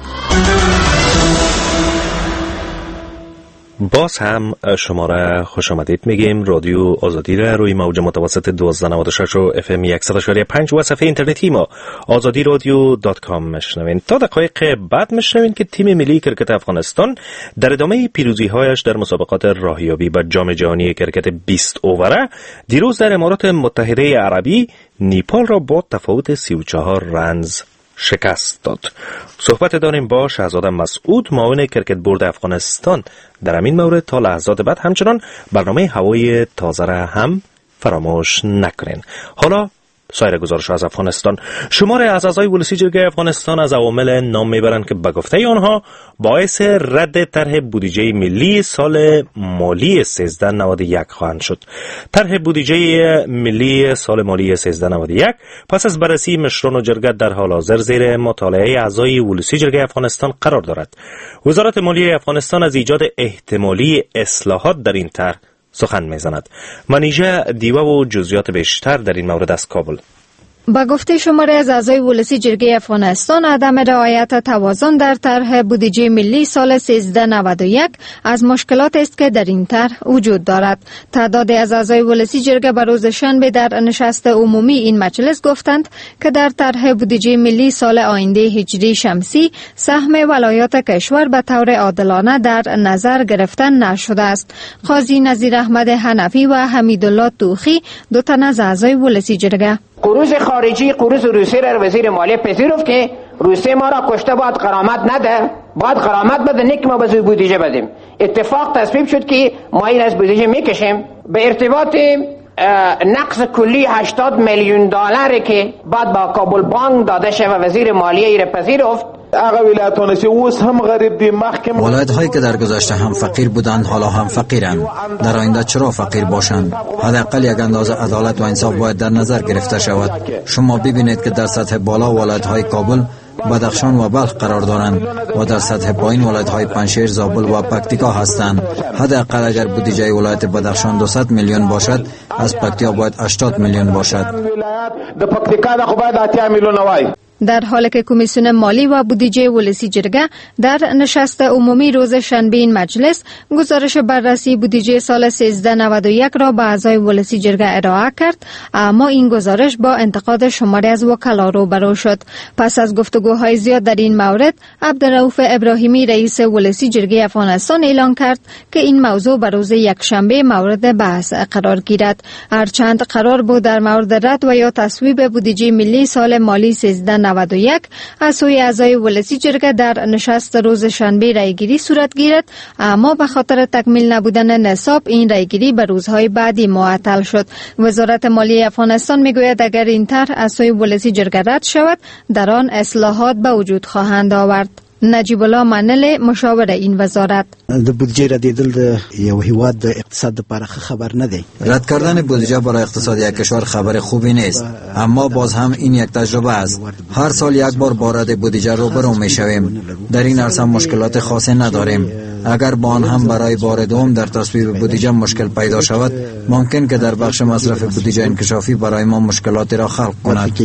باز هم شما را خوش آمدید میگیم. رادیو آزادی را روی موج متوسط دویست و نود و شش و اف ام صد و شش و پنج و صفحه اینترنتی ما آزادی رادیو دات کام میشنوین. تا دقایق بعد میشنوین که تیم ملی کرکت افغانستان در ادامه پیروزی‌هایش در مسابقات راهیابی به جام جهانی کرکت بیست اووره دیروز در امارات متحده عربی نیپال را با تفاوت سی و چهار رنز شکست داد. صحبت داریم با شهزاده مسعود، معاون کرکت بورد افغانستان در همین مورد. تا لحظات بعد همچنان برنامه هوای تازه را هم فراموش نکنین. حالا سایر گزارش از افغانستان. شمار از اعضای ولسی جرگه افغانستان از عوامل نام میبرند که به گفته آنها باعث رد طرح بودجه ملی سال مالی سیزده نود و یک خواهند شد. طرح بودجه ملی سال مالی سیزده نود و یک پس از بررسی مشران و جرگه در حال حاضر زیر مطالعه اعضای ولسی جرگه افغانستان قرار دارد. وزارت مالیه افغانستان از ایجاد احتمالی اصلاحات در این طرح سخن میزند. منیژه دیوه و جزئیات بیشتر در این مورد از کابل. با گفته شماری از اعضای ولسی جرگه افغانستان، عدم رعایت توازن در طرح بودجه ملی سال سیزده نود و یک از مشکلات است که در این طرح وجود دارد. تعدادی از اعضای ولسی جرگه به روز شنبه در نشست عمومی این مجلس گفتند که در طرح بودجه ملی سال آینده هجری شمسی سهم ولایات کشور به طور عادلانه در نظر گرفته نشده است. قاضی نظیر احمد حنفی و حمیدالله توخی دو تن از اعضای ولسی جرگه قروض خارجی قروض روسیه را وزیر مالیه پذیرفت که روسیه ما را کشته باید غرامت نده، باید غرامت بده، نه که ما به بودجه بدیم. اتفاق تصویب شد که ما این از بودجه میکشیم. به ارتباط نقص کلی هشتاد میلیون دلاری که بعد با کابل بانک داده شه و وزیر مالیه ای را پذیرفت، هغه ولایتونه چې اوس هم غریب دي محکم ولایت هایی که در گذشته هم فقیر بودند حالا هم فقیرند، در آینده چرا فقیر باشند؟ حداقل یک اندازه عدالت و انصاف باید در نظر گرفته شود. شما ببینید که در سطح بالا ولایت های کابل، بدخشان و بلخ قرار دارند و در سطح پایین ولایت های پنجشیر، زابل و پکتیکا هستند. حداقل اگر بودجه ولایت بدخشان دویست میلیون باشد، از پکتیکا باید هشتاد میلیون باشد. د پکتیکا د خو باید اتیا میلیون وای. در حالی که کمیسیون مالی و بودجه ولسی جرگه در نشست عمومی روز شنبه این مجلس گزارش بررسی بودجه سال سیزده نود و یک را به اعضای ولسی جرگه ارائه کرد، اما این گزارش با انتقاد شماری از وکلا روبرو شد. پس از گفتگوهای زیاد در این مورد، عبدالرؤوف ابراهیمی رئیس ولسی جرگه افغانستان اعلان کرد که این موضوع به روز یکشنبه مورد بحث قرار گیرد. هرچند قرار بود در مورد رد و یا تصویب بودجه ملی سال مالی سیزده نود و یک از سوی اعضای ولسی جرگه در نشست روز شنبه رایگیری صورت گیرد، اما به خاطر تکمیل نبودن نصاب این رایگیری به روزهای بعدی معطل شد. وزارت مالی افغانستان میگوید اگر این طرح از سوی ولسی جرگه رد شود، در آن اصلاحات به وجود خواهند آورد. نجیب الله منل، مشاور این وزارت: د بودجه ردیدل د یو هیواد د اقتصاد لپاره خبر نه دی. رد کردن بودجه برای اقتصاد یک کشور خبر خوبی نیست، اما باز هم این یک تجربه است. هر سال یک بار با رد بودجه روبرو میشویم. در این عرصه مشکلات خاصی نداریم. اگر با آن هم برای بار دوم در تصویب بودجه مشکل پیدا شود، ممکن که در بخش مصرف بودجه انکشافی برای ما مشکلاتی را خلق کند.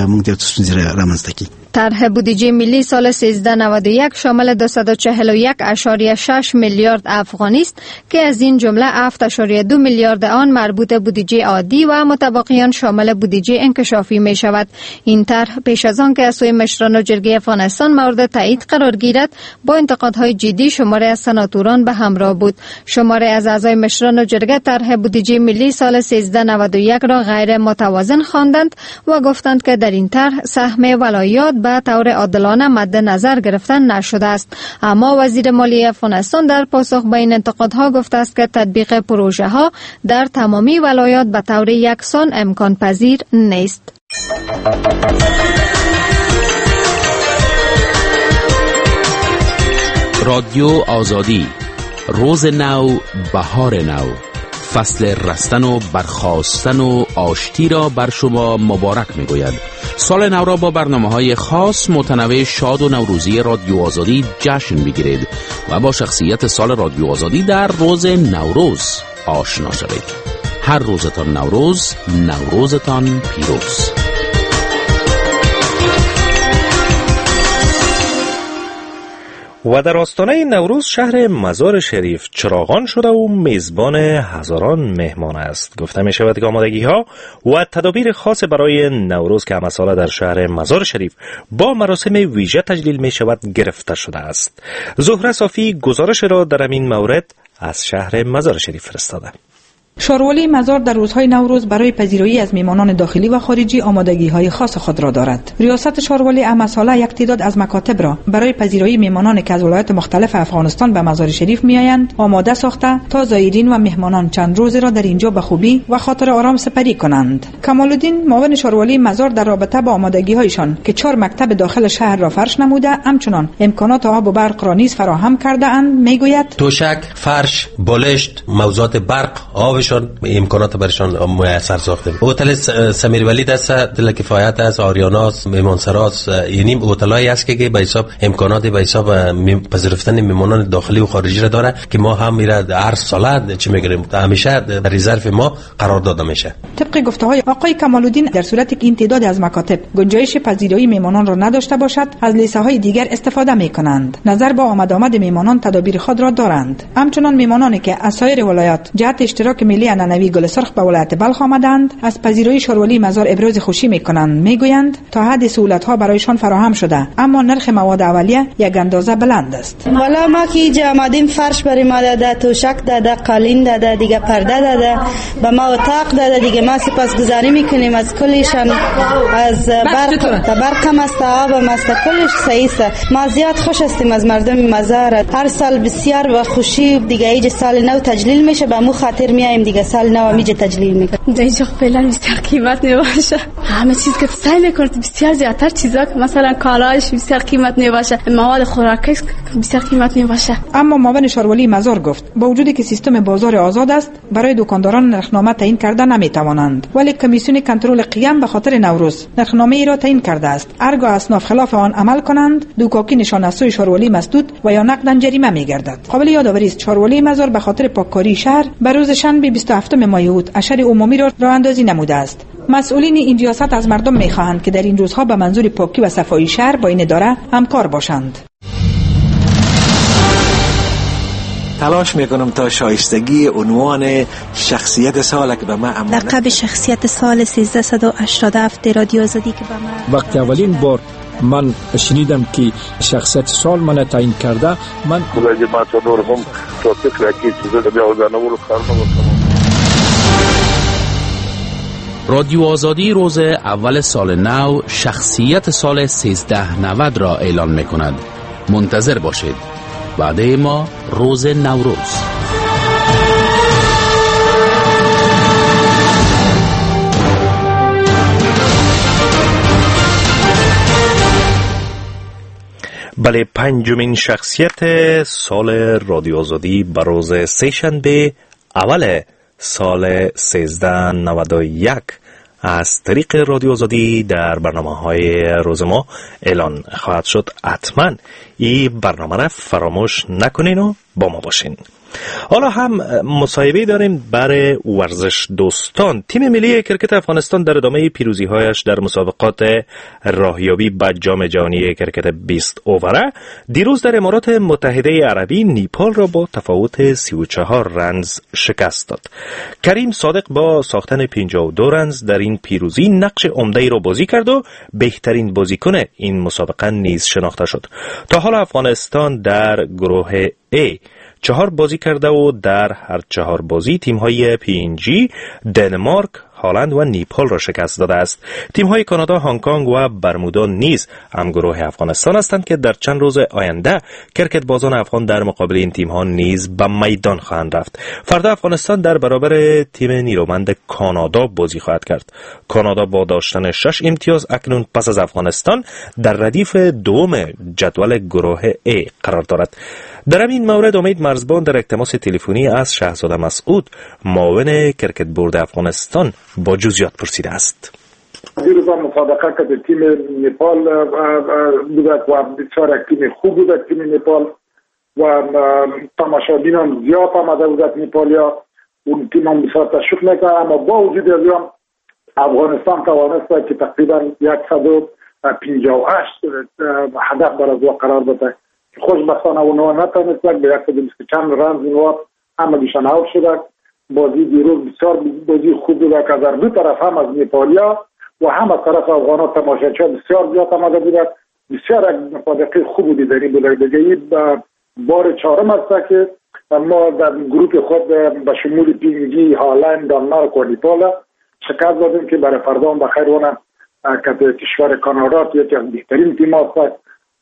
طرح بودجه ملی سال سیزده نود و یک شامل دویست و چهل و یک اشاریه شش میلیارد افغانی است که از این جمله هفت اشاریه دو میلیارد آن مربوط بودجه عادی و متبقیان شامل بودجه انکشافی می شود. این طرح پیش از آن که از سوی مشران جرگه افغانستان مورد تایید قرار گیرد، با انتقادهای جدی شماره از سناتوران به همراه بود. شماره از اعضای مشران جرگه طرح بودجه ملی سال سیزده نود و یک را غیر متوازن خواندند و گفتند که در این طرح سهم ولایات به طور عادلانه مد نظر گرفتن نشده است. اما وزیر مالی افغانستان در پاسخ به این انتقادها گفته است که تطبیق پروژه ها در تمامی ولایات به طور یکسان امکان پذیر نیست. رادیو آزادی، روز نو، بهار نو، فصل رستن و برخاستن و آشتی را بر شما مبارک میگوید. سال نو را با برنامه‌های خاص، متنوع، شاد و نوروزی رادیو آزادی جشن بگیرید و با شخصیت سال رادیو آزادی در روز نوروز آشنا شوید. هر روزتان نوروز، نوروزتان پیروز. و در آستانه نوروز شهر مزار شریف چراغان شده و میزبان هزاران مهمان است. گفته می شود که آمادگی ها و تدابیر خاص برای نوروز که همساله در شهر مزار شریف با مراسم ویژه تجلیل می شود گرفته شده است. زهره صافی گزارش را در این مورد از شهر مزار شریف فرستاده. شاروالی مزار در روزهای نوروز برای پذیرایی از میهمانان داخلی و خارجی آمادگی‌های خاص خود را دارد. ریاست شاروالی همساله یک تعداد از مکاتب را برای پذیرایی میهمانانی که از ولایات مختلف افغانستان به مزار شریف میآیند آماده ساخته تا زائرین و مهمانان چند روزی را در اینجا به خوبی و خاطر آرام سپری کنند. کمالالدین معاون شاروالی مزار در رابطه با آمادگی‌هایشان که چهار مکتب داخل شهر را فرش نموده، همچنان امکانات آب و برق را نیز فراهم کرده اند، میگوید: توشک، فرش، بالشت، موضوعات برق، آب امکانات برشان میسر ساختیم. هتل سمیر ولی دست دل کفایت از آریاناس، میمانسراس، یعنی هتلایی است که به حساب امکانات به حساب پذیرفتن میمانان داخلی و خارجی را داره که ما هم میره هر سال چی میگیریم، همیشه در رزرو ما قرار داده میشه. طبق گفته‌های آقای کمالالدین، در صورتی که این تعداد از مکاتب گنجایش پذیرایی میمانان را نداشته باشد، از لیسته‌های دیگر استفاده میکنند. نظر به آمد آمد میمانان تدابیر خود را دارند. همچنان میمانانی که از سایر ولایات جهت اشتراک ملی ننوی گل سرخ به ولایت بلخ آمدند، از پذیرایی شاروالی مزار ابراز خوشی میکنند. میگویند تا حد سهولت‌ها برایشان فراهم شده، اما نرخ مواد اولیه یک اندازه بلند است. والا ما که اینجا آمدیم فرش برای ما داده، توشک داده، قالین داده، دیگه پرده داده، به ما اتاق داده. دیگه ما سپاسگزاری میکنیم از کلیشان، از برق برق هم است، آب هم است، کلش صحیح است. ما زیاد خوش هستیم از مردم مزار. هر سال بسیار با خوشی دیگه ایج سال نو تجلیل میشه، به مو خاطر میایم دیگه سال نو میجه تجلیل میکنیم. در اینجا فعلا بسیار قیمت نباشه، همه چیز که سعی میکنه بسیار زیادتر چیزا که مثلا کالاش بسیار قیمت نباشه، مواد خوراکی بسیار قیمت نباشه. اما معاون شارولی مزار گفت با وجودی که سیستم بازار آزاد است برای دکانداران نرخنامه تعیین کرده نمیتوانند، ولی کمیسیون کنترل قیام به خاطر نوروز نرخنامه ای را تعیین کرده است. هرگاه اصناف خلاف آن عمل کنند دوکاکی نشان از سوی شارولی مسدود و یا نقداً جریمه میگردد. قابل یادآوری است شارولی مزار به خاطر پاککاری شهر به روز شنبه بیست و هفتم مای اوت اشر عمومی را راه اندازی نموده است. مسئولین این ریاست از مردم میخواهند که در این روزها به منظور پاکی و صفایی شهر با این اداره همکار باشند. تلاش میکنم تا شایستگی عنوان شخصیت سال که به من امانت لقب شخصیت سال سیزده هشتاد و هفت رادیو آزادی که به من وقتی اولین بار من شنیدم که شخصیت سال من تعیین کرده، من خدای ما تو دور هم تو فکر کی چیزا بیا وزنه ورو کار نمیکنم. رادیو آزادی روز اول سال نو شخصیت سال سیزده نود را اعلان میکند. منتظر باشید. وعده ما روز نوروز. بله، پنجمین شخصیت سال رادیو آزادی به روز سه‌شنبه اول سال سیزده نود و یک از طریق رادیو آزادی در برنامه های روز ما اعلان خواهد شد. حتما این برنامه را فراموش نکنین و با ما باشین. حالا هم مصاحبه داریم برای ورزش دوستان. تیم ملی کرکت افغانستان در ادامه پیروزی هایش در مسابقات راهیابی به جام جهانی کرکت بیست اووره دیروز در امارات متحده عربی نیپال را با تفاوت سی و چهار رنز شکست داد. کریم صادق با ساختن پنجاه و دو رنز در این پیروزی نقش عمده‌ای را بازی کرد و بهترین بازیکن این مسابقه نیز شناخته شد. تا حالا افغانستان در گروه A چهار بازی کرده و در هر چهار بازی تیم‌های پی ان جی، دنمارک، هالند و نیپال را شکست داده است. تیم‌های کانادا، هنگ کنگ و برمودا نیز هم گروه افغانستان هستند که در چند روز آینده کرکت بازان افغان در مقابل این تیم‌ها نیز به میدان خواهند رفت. فردا افغانستان در برابر تیم نیرومند کانادا بازی خواهد کرد. کانادا با داشتن شش امتیاز اکنون پس از افغانستان در ردیف دوم جدول گروه A قرار دارد. در این مورد امید مرزبان در تماس تلفنی از شهزاده مسعود معاون کرکت بورد افغانستان با جزئیات پرسیده است. دیروز مسابقه که تیم نیپال بود و بسیار تیم خوب بود تیم نیپال و تماشابین هم زیاد آمده بود نیپالیا، اون تیم هم بسیار تشویق میکنه، اما با وجود از آن افغانستان توانست که تقریبا صد و پنجاه و هشت هدف برای قرار بده. خوشبختانه اونها نتونست به یک صد چند رنز اینها همه دیشان اوت شده. بازی دیروز بسیار بازی خوب بود که در دو طرف هم از نیپالیا و هم از طرف افغانا تماشاچی بسیار زیاد آمده بود. بسیار یک مسابقه خوب بودی در این بود. دیگه بار چهارم است که ما در گروه خود به شمول پینگی، هالند، دانمارک و نیپال شکست دادیم که برای فردا بخیر اونم که کشور کانادا یکی از بهترین تیم است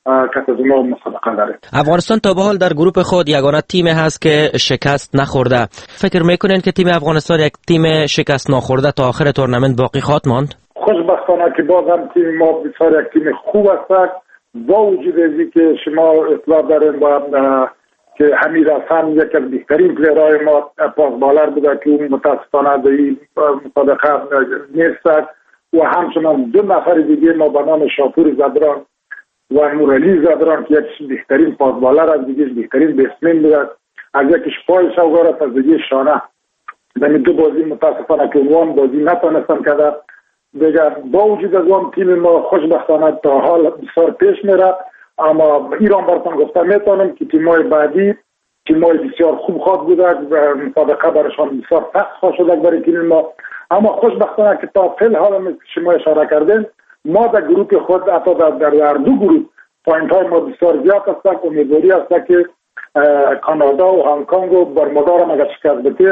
افغانستان تا به حال در گروه خود یگانه تیم هست که شکست نخورده. فکر میکنین که تیم افغانستان یک تیم شکست نخورده تا آخر تورنمنت باقی خواهد ماند؟ خوشبختانه که باز هم تیم ما بسیار یک تیم خوب است. با وجود ازی که شما اطلاع دارین با که حمید حسن یک از بهترین پلیرهای ما پاس بالر بوده که اون متاسفانه در این مسابقه نیست و همچنان دو نفر دیگه ما به نام شاپور زدران و نورالی زدران که یک بهترین پاس بالر از دیگه بهترین بیسمن بود، از یکیش پای شوگارت از دیگه شانه. در دو بازی متاسفانه که اونوان بازی نتونستن کرده دیگه. با وجود از اون تیم ما خوشبختانه تا حال بسیار پیش میره، اما ایران براتون گفته میتونم که تیمای بعدی تیمای بسیار خوب خواهد بوده و مسابقه برایشان بسیار سخت خواهد شده برای تیم ما. اما خوشبختانه که تا فعل حال شما اشاره کردین ما در گروه خود حتی در, در دو گروه پوینت های ما بسیار زیاد است. امیدواری است که کانادا و هنگ کنگ و برمودا را مگه شکست بدیم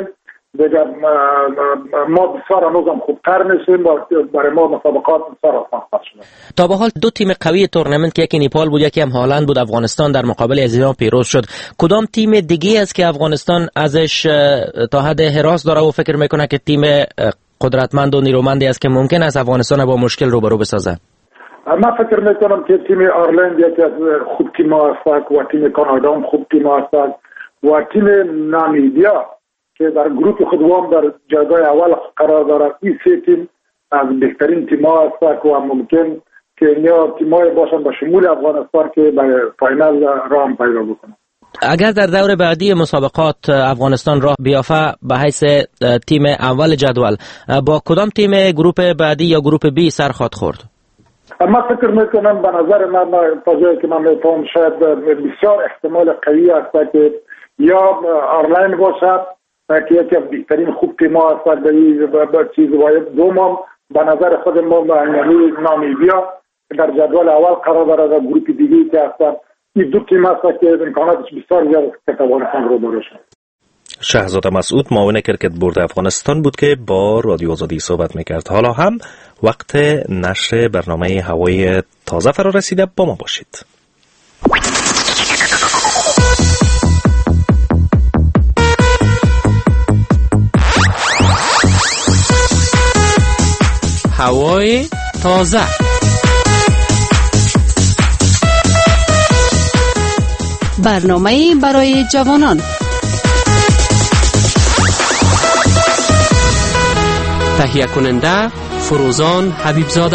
دیگه ما بسیار هنوزم خوبتر میشیم و برای ما مسابقات بسیار آسان خواهد شد. تا به حال دو تیم قوی تورنمنت که یکی نیپال بود یکی هم هالند بود، افغانستان در مقابل از ایران پیروز شد. کدام تیم دیگه است که افغانستان ازش تا حد حراس داره و فکر میکنه که تیم قدرتمند و نیرومندی است که ممکن است افغانستان با مشکل روبرو بسازه؟ من فکر میکنم که تیم آیرلند یکی از خوب تیم است و تیم کانادا هم خوب تیم است و تیم نامیبیا که در گروپ خود وام در جایگاه اول قرار دارد. این سه تیم از بهترین تیم‌ها هستند و ممکن که اینا تیم‌های باشند به شمول افغانستان که برای فاینال راه پیدا بکنند. اگر در دور بعدی مسابقات افغانستان راه بیافته به حیث تیم اول جدول، با کدام تیم گروپ بعدی یا گروپ بی سر خواهد خورد؟ من فکر میکنم به نظر من تا جایی که من میتونم شاید بسیار احتمال قوی است که یا آیرلند باشد که یکی از بهترین خوب تیم‌ها است به چیز و دوم به نظر خود ما یعنی نامیبیا در جدول اول قرار دارد و گروپ دیگه که هستند. این دو تیم هست که امکاناتش بسیار زیاد است که افغانستان رو برشن. شهزاده مسعود معاون کرکت بورد افغانستان بود که با رادیو آزادی صحبت میکرد. حالا هم وقت نشر برنامه هوای تازه فرا رسیده، با ما باشید. هوای تازه. برنامه برای جوانان. تهیه کننده فروزان حبیبزاده.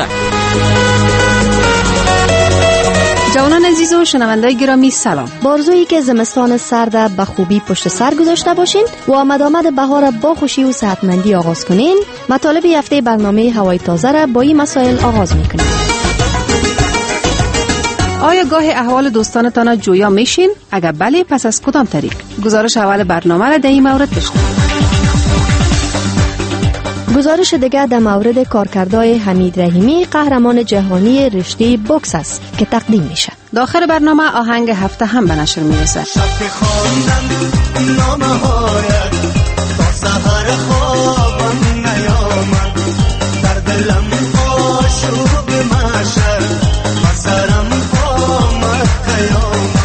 جوانان عزیز و شنوندای گرامی سلام. بارزویی که زمستان سرد به خوبی پشت سر گذاشته باشین و آمد آمد بهار با خوشی و صحتمندی آغاز کنین. مطالب هفته برنامه هوای تازه را با این مسائل آغاز میکنیم. آیا گاه احوال دوستانتان جویا میشین؟ اگر بله، پس از کدام طریق؟ گزارش اول برنامه را در این مورد بشنوید. گزارش دیگر در مورد کارکردهای حمید رحیمی قهرمان جهانی رشته بوکس است که تقدیم میشه. داخل برنامه آهنگ هفته هم به نشر میرسه. شب خواندن نامه‌هایت تا سحر خوابم نیامد، در دلم آشوب محشر مسرم آمد قیامت.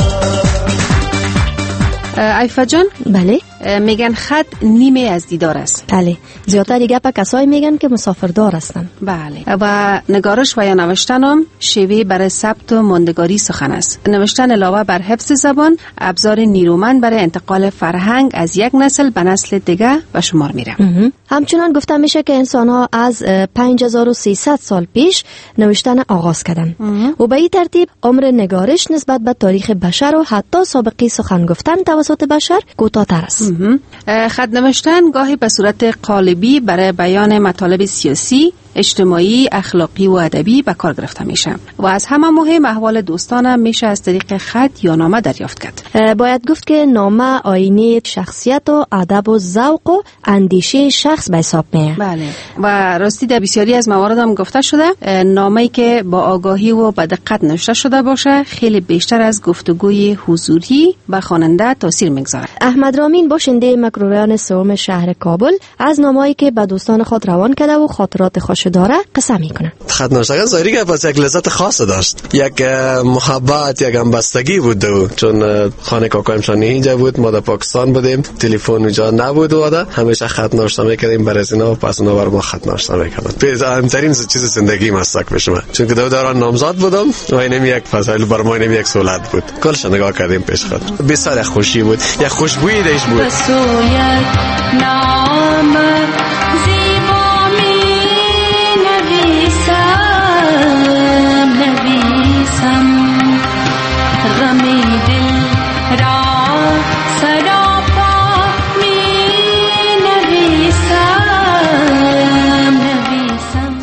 عیفه جان، بله، میگن خط نیمه از دیدار است. بله، زیادتر دیگه پا کسایی میگن که مسافردار هستن. بله، و نگارش و یا نوشتن هم شیوه برای ثبت و ماندگاری سخن است. نوشتن علاوه بر حفظ زبان، ابزار نیرومند برای انتقال فرهنگ از یک نسل به نسل دیگه به شمار میره. همچنان گفته میشه که انسان ها از پنج هزار و سیصد سال پیش نوشتن آغاز کردن و به این ترتیب عمر نگارش نسبت به تاریخ بشر و حتی سابقه سخن گفتن توسط بشر کوتاه‌تر است. خط نوشتن گاهی به صورت قالبی برای بیان مطالب سیاسی، اجتماعی، اخلاقی و ادبی به کار گرفته میشه و از همه مهم احوال دوستانم میشه از طریق خط یا نامه دریافت کرد. باید گفت که نامه آینه شخصیت و ادب و ذوق و اندیشه شخص به حساب میاد. بله، و راستی در بسیاری از موارد هم گفته شده نامه‌ای که با آگاهی و با دقت نوشته شده باشه خیلی بیشتر از گفتگوی حضوری به خواننده تاثیر میگذاره. احمد رامین باشنده مکروریان سوم شهر کابل از نامه‌ای که به دوستان خود روان کرده و خاطرات خوش داره قصه میکنه. خط نوشتن ظاهری که پس یک لذت خاص داشت، یک محبت، یک همبستگی بود و چون خانه کاکایمشان اینجا بود، ما در پاکستان بودیم، تلفن اونجا نبود و آده همیشه خط نوشته میکردیم برای اینا و پس اونا بر ما خط نوشته میکردن. بهترین چیز زندگی مستک به شما، چون که دو دوران نامزاد بودم و اینم یک فضایل بر ما اینم یک سولت بود. کلش نگاه کردیم پیش خود، بسیار خوشی بود، یک خوشبویی دیش بود.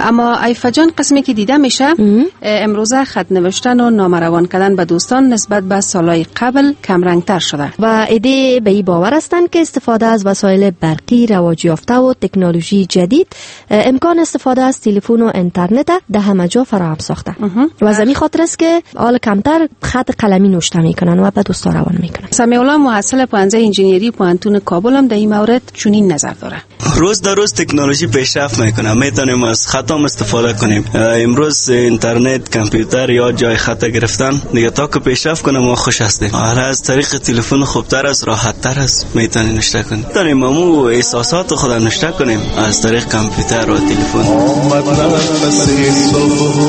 اما ایفا جان قسمی که دیده میشه امروزه خط نوشتن و نامه روان کردن به دوستان نسبت به سالهای قبل کمرنگتر شده و ایده به این باور هستند که استفاده از وسایل برقی رواج یافته و تکنولوژی جدید امکان استفاده از تلفن و اینترنت در همه جا فراهم ساخته و از این خاطر است که حال کمتر خط قلمی نوشته میکنن و به دوستا روان میکنن. سمیع الله محصل پانزده انجینری پوهنتون کابل هم در این مورد چنین نظر داره. روز در روز تکنولوژی پیشرفت میکنه، میتونیم از خط هم استفاده کنیم. امروز اینترنت، کامپیوتر یا جای خط گرفتن دیگه تا که پیشرفت کنه ما خوش هستیم. حالا از طریق تلفن خوبتر است، راحت تر است، میتونیم نوشته کنیم. میتونیم مو احساسات خود نوشته کنیم از طریق کامپیوتر و تلفن. آمد نفس صبح،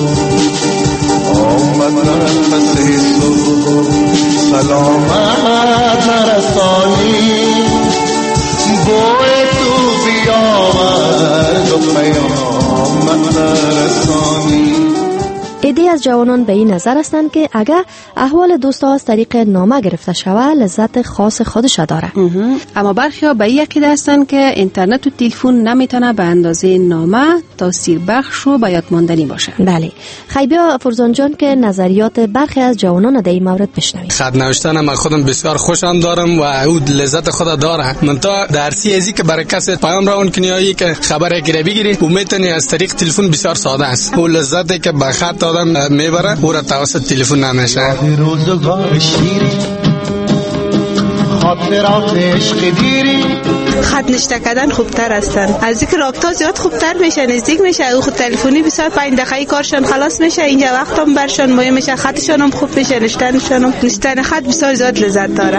آمد نفس صبح، سلامت نرسانی، بوی تو بیامد و پیامت نرسانی. ایده از جوانان به این نظر هستند که اگر احوال دوستا از طریق نامه گرفته شود لذت خاص خودش داره. اما برخی به این عقیده هستند که اینترنت و تلفن نمیتونه به اندازه نامه تاثیر بخش و به یاد ماندنی باشه. بله. خیبیا فرزان جان که نظریات برخی از جوانان در این مورد بشنویم. خط نوشتن من خودم بسیار خوشم دارم و او لذت خود داره. من تا درسی ازی که برای کسی پیام روان کنی که خبری گیره بگیری و میتونی از طریق تلفن بسیار ساده است. او لذتی که به خط آدم میبره او را توسط تلفن نمیشه. روزگار شیری خاطرات عشق دیری خط نوشته کردن خوبتر هستن. از اینکه رابطه زیاد خوبتر میشه، نزدیک میشه. او خود تلفنی بسیار پنج دقیقه کارشون خلاص میشه، اینجا وقتم برشون مهم میشه، خطشون هم خوب میشه، نوشتنشون هم نوشتن خط بسیار زیاد لذت داره.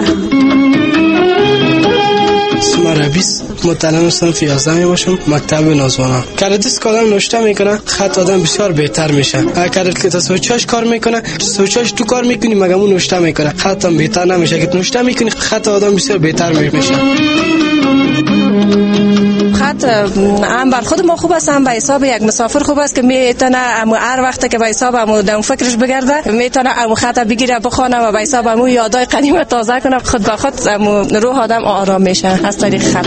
اسم ربیس متعلم صنف یازده می باشم، مکتب نازوانا. کاردیس کادم نوشته میکنه خط آدم بسیار بهتر میشه. اگر کارت که سوچاش کار میکنه، سوچاش تو کار میکنی مگه اون نوشته میکنه خطم بهتر نمیشه. که نوشته میکنی خط آدم بسیار بهتر میشه. خط هم بر خود ما خوب است، هم به حساب یک مسافر خوب است که میتونه هر وقت که به حساب هم دم فکرش بگرده میتونه هم خط بگیره بخونه و به حساب هم یادای قدیم تازه کنه. خود به خود روح آدم آرام میشه از طریق خط.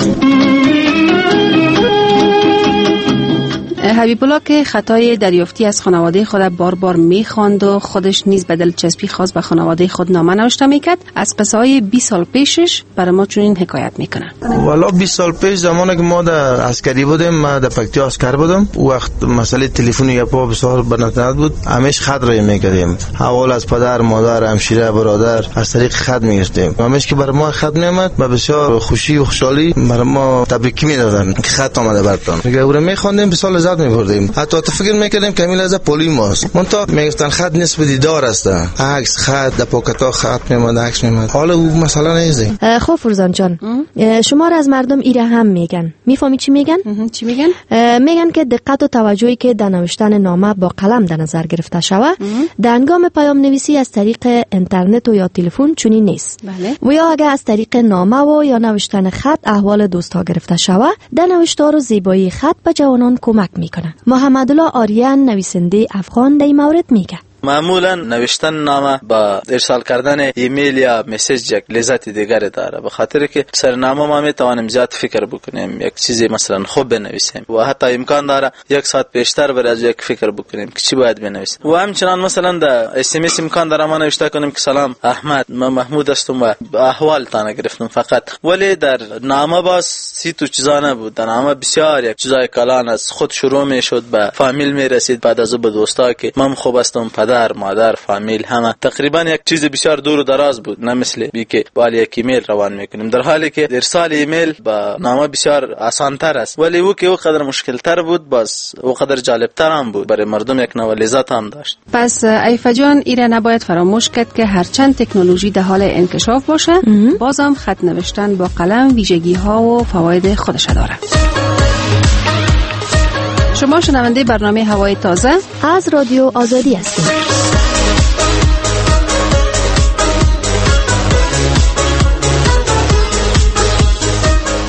حبیب الله که خطای دریافتی از خانواده خود بار بار میخواند و خودش نیز به دلچسبی خاص به خانواده خود نامه نوشته میکرد، از قصه های بیست سال پیشش برای ما چنین حکایت میکنه. والا بیست سال پیش زمانی که ما در عسکری بودیم، ما در پکتیا عسکر بودم، وقت مسئله تلفن یا پا بسیار بنتنت بود، همیشه خط را میکردیم. حوال از پدر، مادر، همشیره، برادر از طریق خط میگرفتیم. همیشه که برای ما خط میامد و بسیار خوشی و خوشحالی برای ما تبریکی میدادن که خط آمده براتون. میگه اون میخواندیم بسیار لذت می‌بردیم. حتی تو فکر می‌کردیم که میل از پولی ماست. من تا میگفتن خط نصف دیدار است. عکس خط در پاکتا خط میمونه، عکس میمونه. حالا او مثلا نیست. خب فرزان جان، شما را از مردم ایره هم میگن. میفهمی چی میگن؟ چی میگن؟ میگن که دقت و توجهی که در نوشتن نامه با قلم در نظر گرفته شود، در هنگام پیام نویسی از طریق اینترنت و یا تلفن چنین نیست. بله. و یا اگر از طریق نامه و یا نوشتن خط احوال دوستا گرفته شود، در نوشتار و زیبایی خط به جوانان کمک میکنه. محمد الله آریان نویسنده افغان در این مورد میگه معمولا نوشتن نامه با ارسال کردن ایمیل یا مسیج یک لذت دیگری داره، به خاطر که سرنامه ما میتوانیم زیاد فکر بکنیم، یک چیزی مثلا خوب بنویسیم و حتی امکان داره یک ساعت بیشتر بر از یک فکر بکنیم که چی باید بنویسیم. و همچنان مثلا در اس ام اس امکان داره ما نوشته کنیم که سلام احمد، من محمود هستم و احوال تان گرفتم فقط. ولی در نامه باز سی تو چیزا نبود. در نامه بسیار یک چیزای کلان از خود شروع میشد، به فامیل میرسید، بعد از به دوستا که من خوب هستم، پدر، مادر، فامیل، همه. تقریبا یک چیز بسیار دور و دراز بود، نه مثل بی که با یک ایمیل روان میکنیم، در حالی که ارسال ایمیل با نامه بسیار آسان تر است، ولی او که او قدر مشکل تر بود باز او قدر جالب تر هم بود، برای مردم یک نوع لذت هم داشت. پس ایفا جان ایره نباید فراموش کرد که هرچند تکنولوژی در حال انکشاف باشه، بازم خط نوشتن با قلم ویژگی ها و فواید خودش داره. شما شنونده برنامه هوای تازه از رادیو آزادی هستید.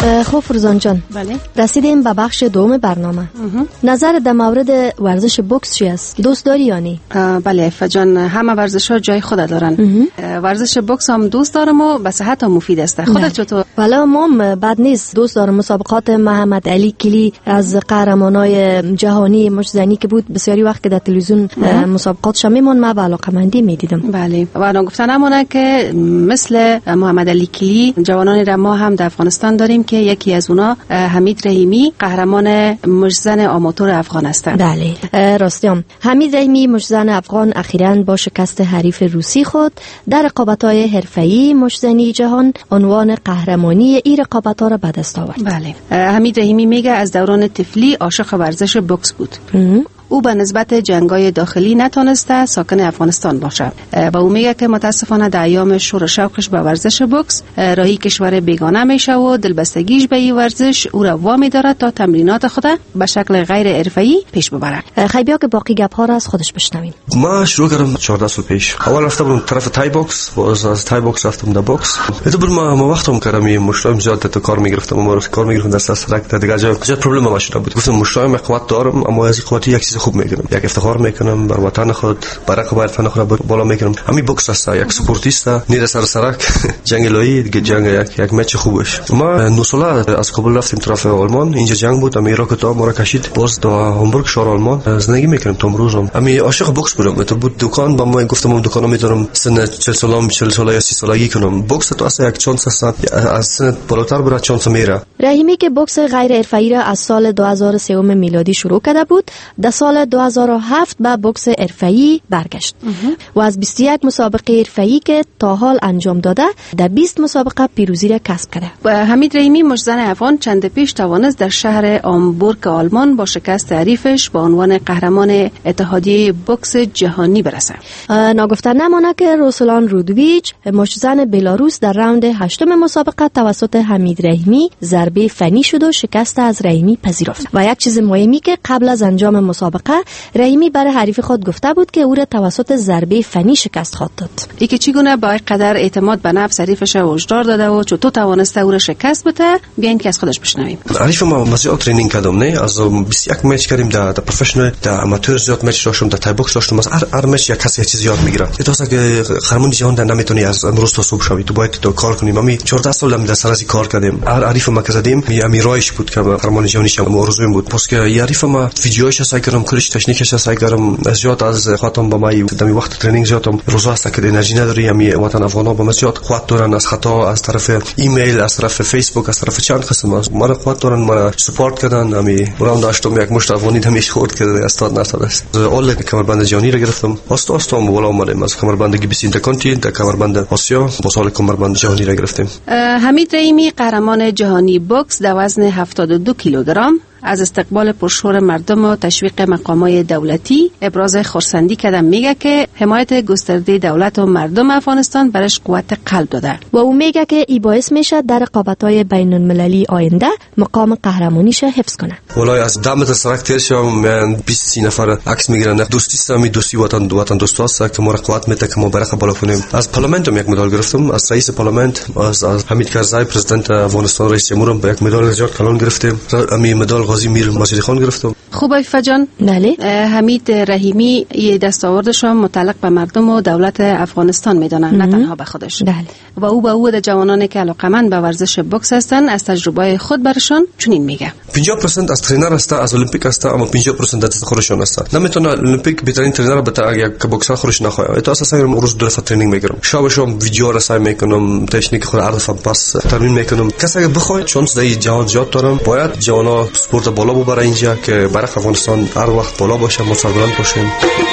خب فرزان جان، بله رسیدیم به بخش دوم برنامه. نظر در مورد ورزش بوکس چی است؟ دوست داری یا نه؟ بله عفه جان، همه ورزش ها جای خود دارن. ورزش بوکس هم دوست دارم و به صحت هم مفید است. خودت چطور؟ بله ما بد نیست. دوست دارم مسابقات محمد علی کلی از قهرمانای جهانی مشزنی که بود بسیاری وقت که در تلویزیون مسابقاتش میمون ما به علاقه‌مندی میدیدم. بله و انا گفتن همونه که مثل محمد علی کلی جوانانی را ما هم در افغانستان داریم که یکی از اونا حمید رحیمی قهرمان مشزن آماتور افغان هستند. بله راستیم حمید رحیمی مشزن افغان اخیراً با شکست حریف روسی خود در رقابت‌های حرفه‌ای مشزنی جهان عنوان قهرمانی این رقابت‌ها را به دست آورد. بله حمید رحیمی میگه از دوران طفلی عاشق ورزش بوکس بود. او به نسبت جنگای داخلی نتونسته ساکن افغانستان باشه و او میگه که متاسفانه در ایام شور و شوقش به ورزش بوکس راهی کشور بیگانه میشه و دلبستگیش به این ورزش او را وامی داره تا تمرینات خود به شکل غیر حرفه‌ای پیش ببره. خیلی بیا که باقی گپ ها را از خودش بشنویم. ما شروع کردم چهارده سال پیش. اول رفتم طرف تای بوکس، باز از تای بوکس رفتم در بوکس. ادبر ما ما وقتم کردم این مشتایم زیاد تا کار میگرفتم، ما کار میگرفتم در سرک تا دیگه جا پروبلم ما شده بود. گفتم مشتایم قوت دارم اما از قوتی یک چیز خوب میگیرم، یک افتخار میکنم بر وطن خود، برای قبایل وطن خود بالا میکنم. همین بوکس است، یک سپورتیست نیر سر سرک جنگ لایی دیگه جنگ یک یک مچ خوبش. ما نه ساله از کابل رفتیم طرف آلمان، اینجا جنگ بود، امی راکت ما را کشید باز تا هامبورگ شهر آلمان زندگی میکنم تا امروزم. امی عاشق بوکس بودم. تو بود دکان با ما گفتم اون دکانو میذارم سن چهل سالم چهل ساله یا سی سالگی کنم. بوکس تو اصلا یک چانس است، از سن بالاتر برای چانس میره. رحیمی که بوکس غیر حرفه‌ای را از سال دو هزار و سه میلادی شروع کرده بود، در سال دو هزار و هفت به بوکس حرفه‌ای برگشت و از بیست و یک مسابقه حرفه‌ای که تا حال انجام داده در بیست مسابقه پیروزی را کسب کرده. و حمید رحیمی مشزن افغان چند پیش توانست در شهر آمبورگ آلمان با شکست حریفش با عنوان قهرمان اتحادیه بوکس جهانی برسه. ناگفته نمانه که روسلان رودویچ مشزن بلاروس در راوند هشتم مسابقه توسط حمید رحیمی ضربه فنی شد و شکست از رحیمی پذیرفت. و یک چیز مهمی که قبل از انجام مسابقه رحیمی برای حریف خود گفته بود که او را توسط ضربه فنی شکست خواهد داد. ای که چگونه با قدر اعتماد به نفس حریفش وجدار داده و چطور توانسته او را شکست بده، بیاین که از خودش بشنویم. حریف ما مزیاد ترینینگ کردم، نه از بیست و یک میچ کردیم در در پروفشنال، در آماتور زیاد میچ داشتم، در تای بوکس داشتم. از هر هر میچ یک کسی چیز یاد میگیره. تو اصلا که قهرمان جهان در نمیتونی از امروز تا صبح شوی، تو باید تو کار کنی. ما می چهارده سال در سر از کار کردیم. هر حریف ما که زدیم می امیرایش بود که قهرمان جهانی شم آرزویم بود. پس که حریف ما ویدیوش سعی کردم، کلش تکنیکش سعی کردم. از زیاد از خاطرم با ما در وقت ترینینگ زیادم روزا است که انرژی نداری. می وطن افغانا با زیاد قوت دارن، از خطا از طرف ایمیل، از طرف فیسبوک، از طرف چند قسم از ما قوت دارن، ما سپورت کردن. می راوند داشتم یک مشت افغانی همیشه خورد کرده استاد نشد است. اول کمربند جهانی را گرفتم. است استم بالا اومدم از کمربند بیست اینترکانتیننت تا کمربند آسیا با سال کمربند جهانی را گرفتیم. حمید رحیمی قهرمان جهانی بوکس در وزن هفتاد و دو کیلوگرم از استقبال پرشور مردم و تشویق مقامات دولتی ابراز خرسندی کردن. میگه که حمایت گسترده دولت و مردم افغانستان برش قوت قلب داده و او میگه که ای باعث میشه در رقابت‌های بین المللی آینده مقام قهرمانیش حفظ کنه. والله از دمت سرک تیر شدم، من بیست نفر عکس میگیرن. دوستی سمی دوستی وطن وطن دوستاست که ما را قوت میده که ما برخه بالا کنیم. از پارلمان هم یک مدال گرفتم، از رئیس پارلمان از, از حمید کرزی پرزیدنت افغانستان رئیس جمهورم با یک مدال زیاد کلان گرفتیم. امی مدال غازی میر مجید خان گرفتم. خوبه فجان. بله. حمید رحیمی یه دستاوردش متعلق به مردم و دولت افغانستان میدونن، نه تنها به خودش. بله. و او به او د جوانانی که علاقمند به ورزش بوکس هستن از تجربه خود برشان چنین میگه. پنجاه درصد از ترینر است، از المپیک است، اما پنجاه درصد از خودشون است. نمیتونه المپیک بهترین ترینر بتا یک بوکسر خودش نخواه. تو اساسا روز دو دفعه ترینینگ میگیرم. شبشم ویدیو را سعی میکنم، تکنیک خود عرض پاس تمرین میکنم. کسی که بخواد چانس دای جهان زیاد دارم، باید جوانا سپورت بالا ببره اینجا که برای افغانستان هر وقت بالا باشه، ما سربلند باشیم.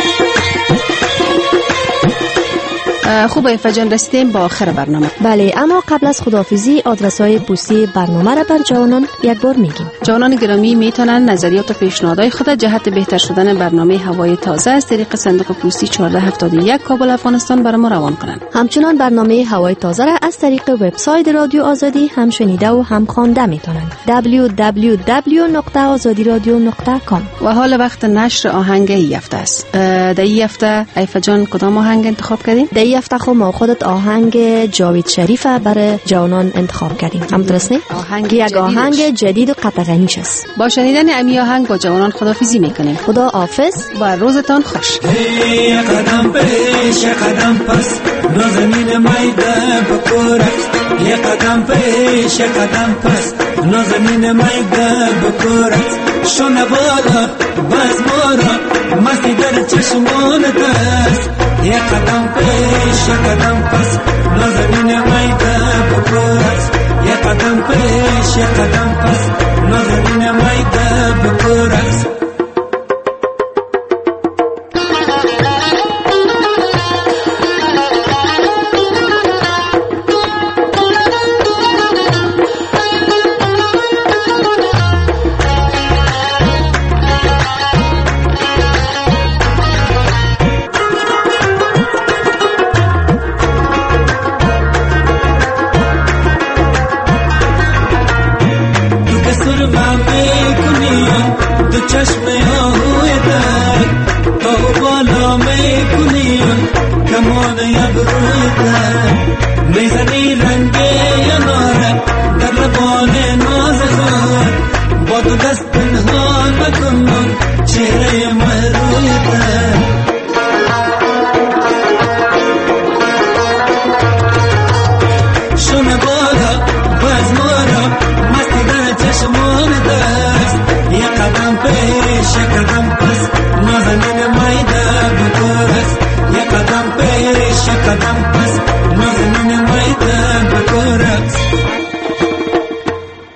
خوبه فجان، رسیدیم با آخر برنامه. بله، اما قبل از خداحافظی آدرس‌های پستی برنامه را بر جوانان یک بار میگیم. جوانان گرامی میتونن نظریات و پیشنهادهای خود جهت بهتر شدن برنامه هوای تازه از طریق صندوق پستی چهارده هفتاد و یک کابل افغانستان برای ما روان کنند. همچنین برنامه هوای تازه را از طریق وبسایت رادیو آزادی هم شنیده و هم خوانده میتونند. دبلیو دبلیو دبلیو نقطه آزادی رادیو نقطه کام. و حال وقت نشر آهنگ این هفته است. در این هفته ایفا جان کدام آهنگ انتخاب کردیم؟ در این هفته خود ما خودت آهنگ جاوید شریف برای جوانان انتخاب کردیم. همونطور است نه؟ آهنگ یک آهنگ جدید و قطعانیش است. با شنیدن امی آهنگ با جوانان خداحافظی میکنیم. خدا حافظ و روزتان خوش. یک قدم پیش یک قدم پس نازنین میده بکورت، یک قدم پیش یک قدم پس نازنین میده بکورت، شونه بالا باز مورا مستی در چشمانت است. یک قدم پیش یک قدم پس نازنین میده بکورت، یک قدم پیش یک قدم پس نازنین میده بکورت. چشم آهویدن تا بالا میکنیم کمان ابرویدن میزنی رنگ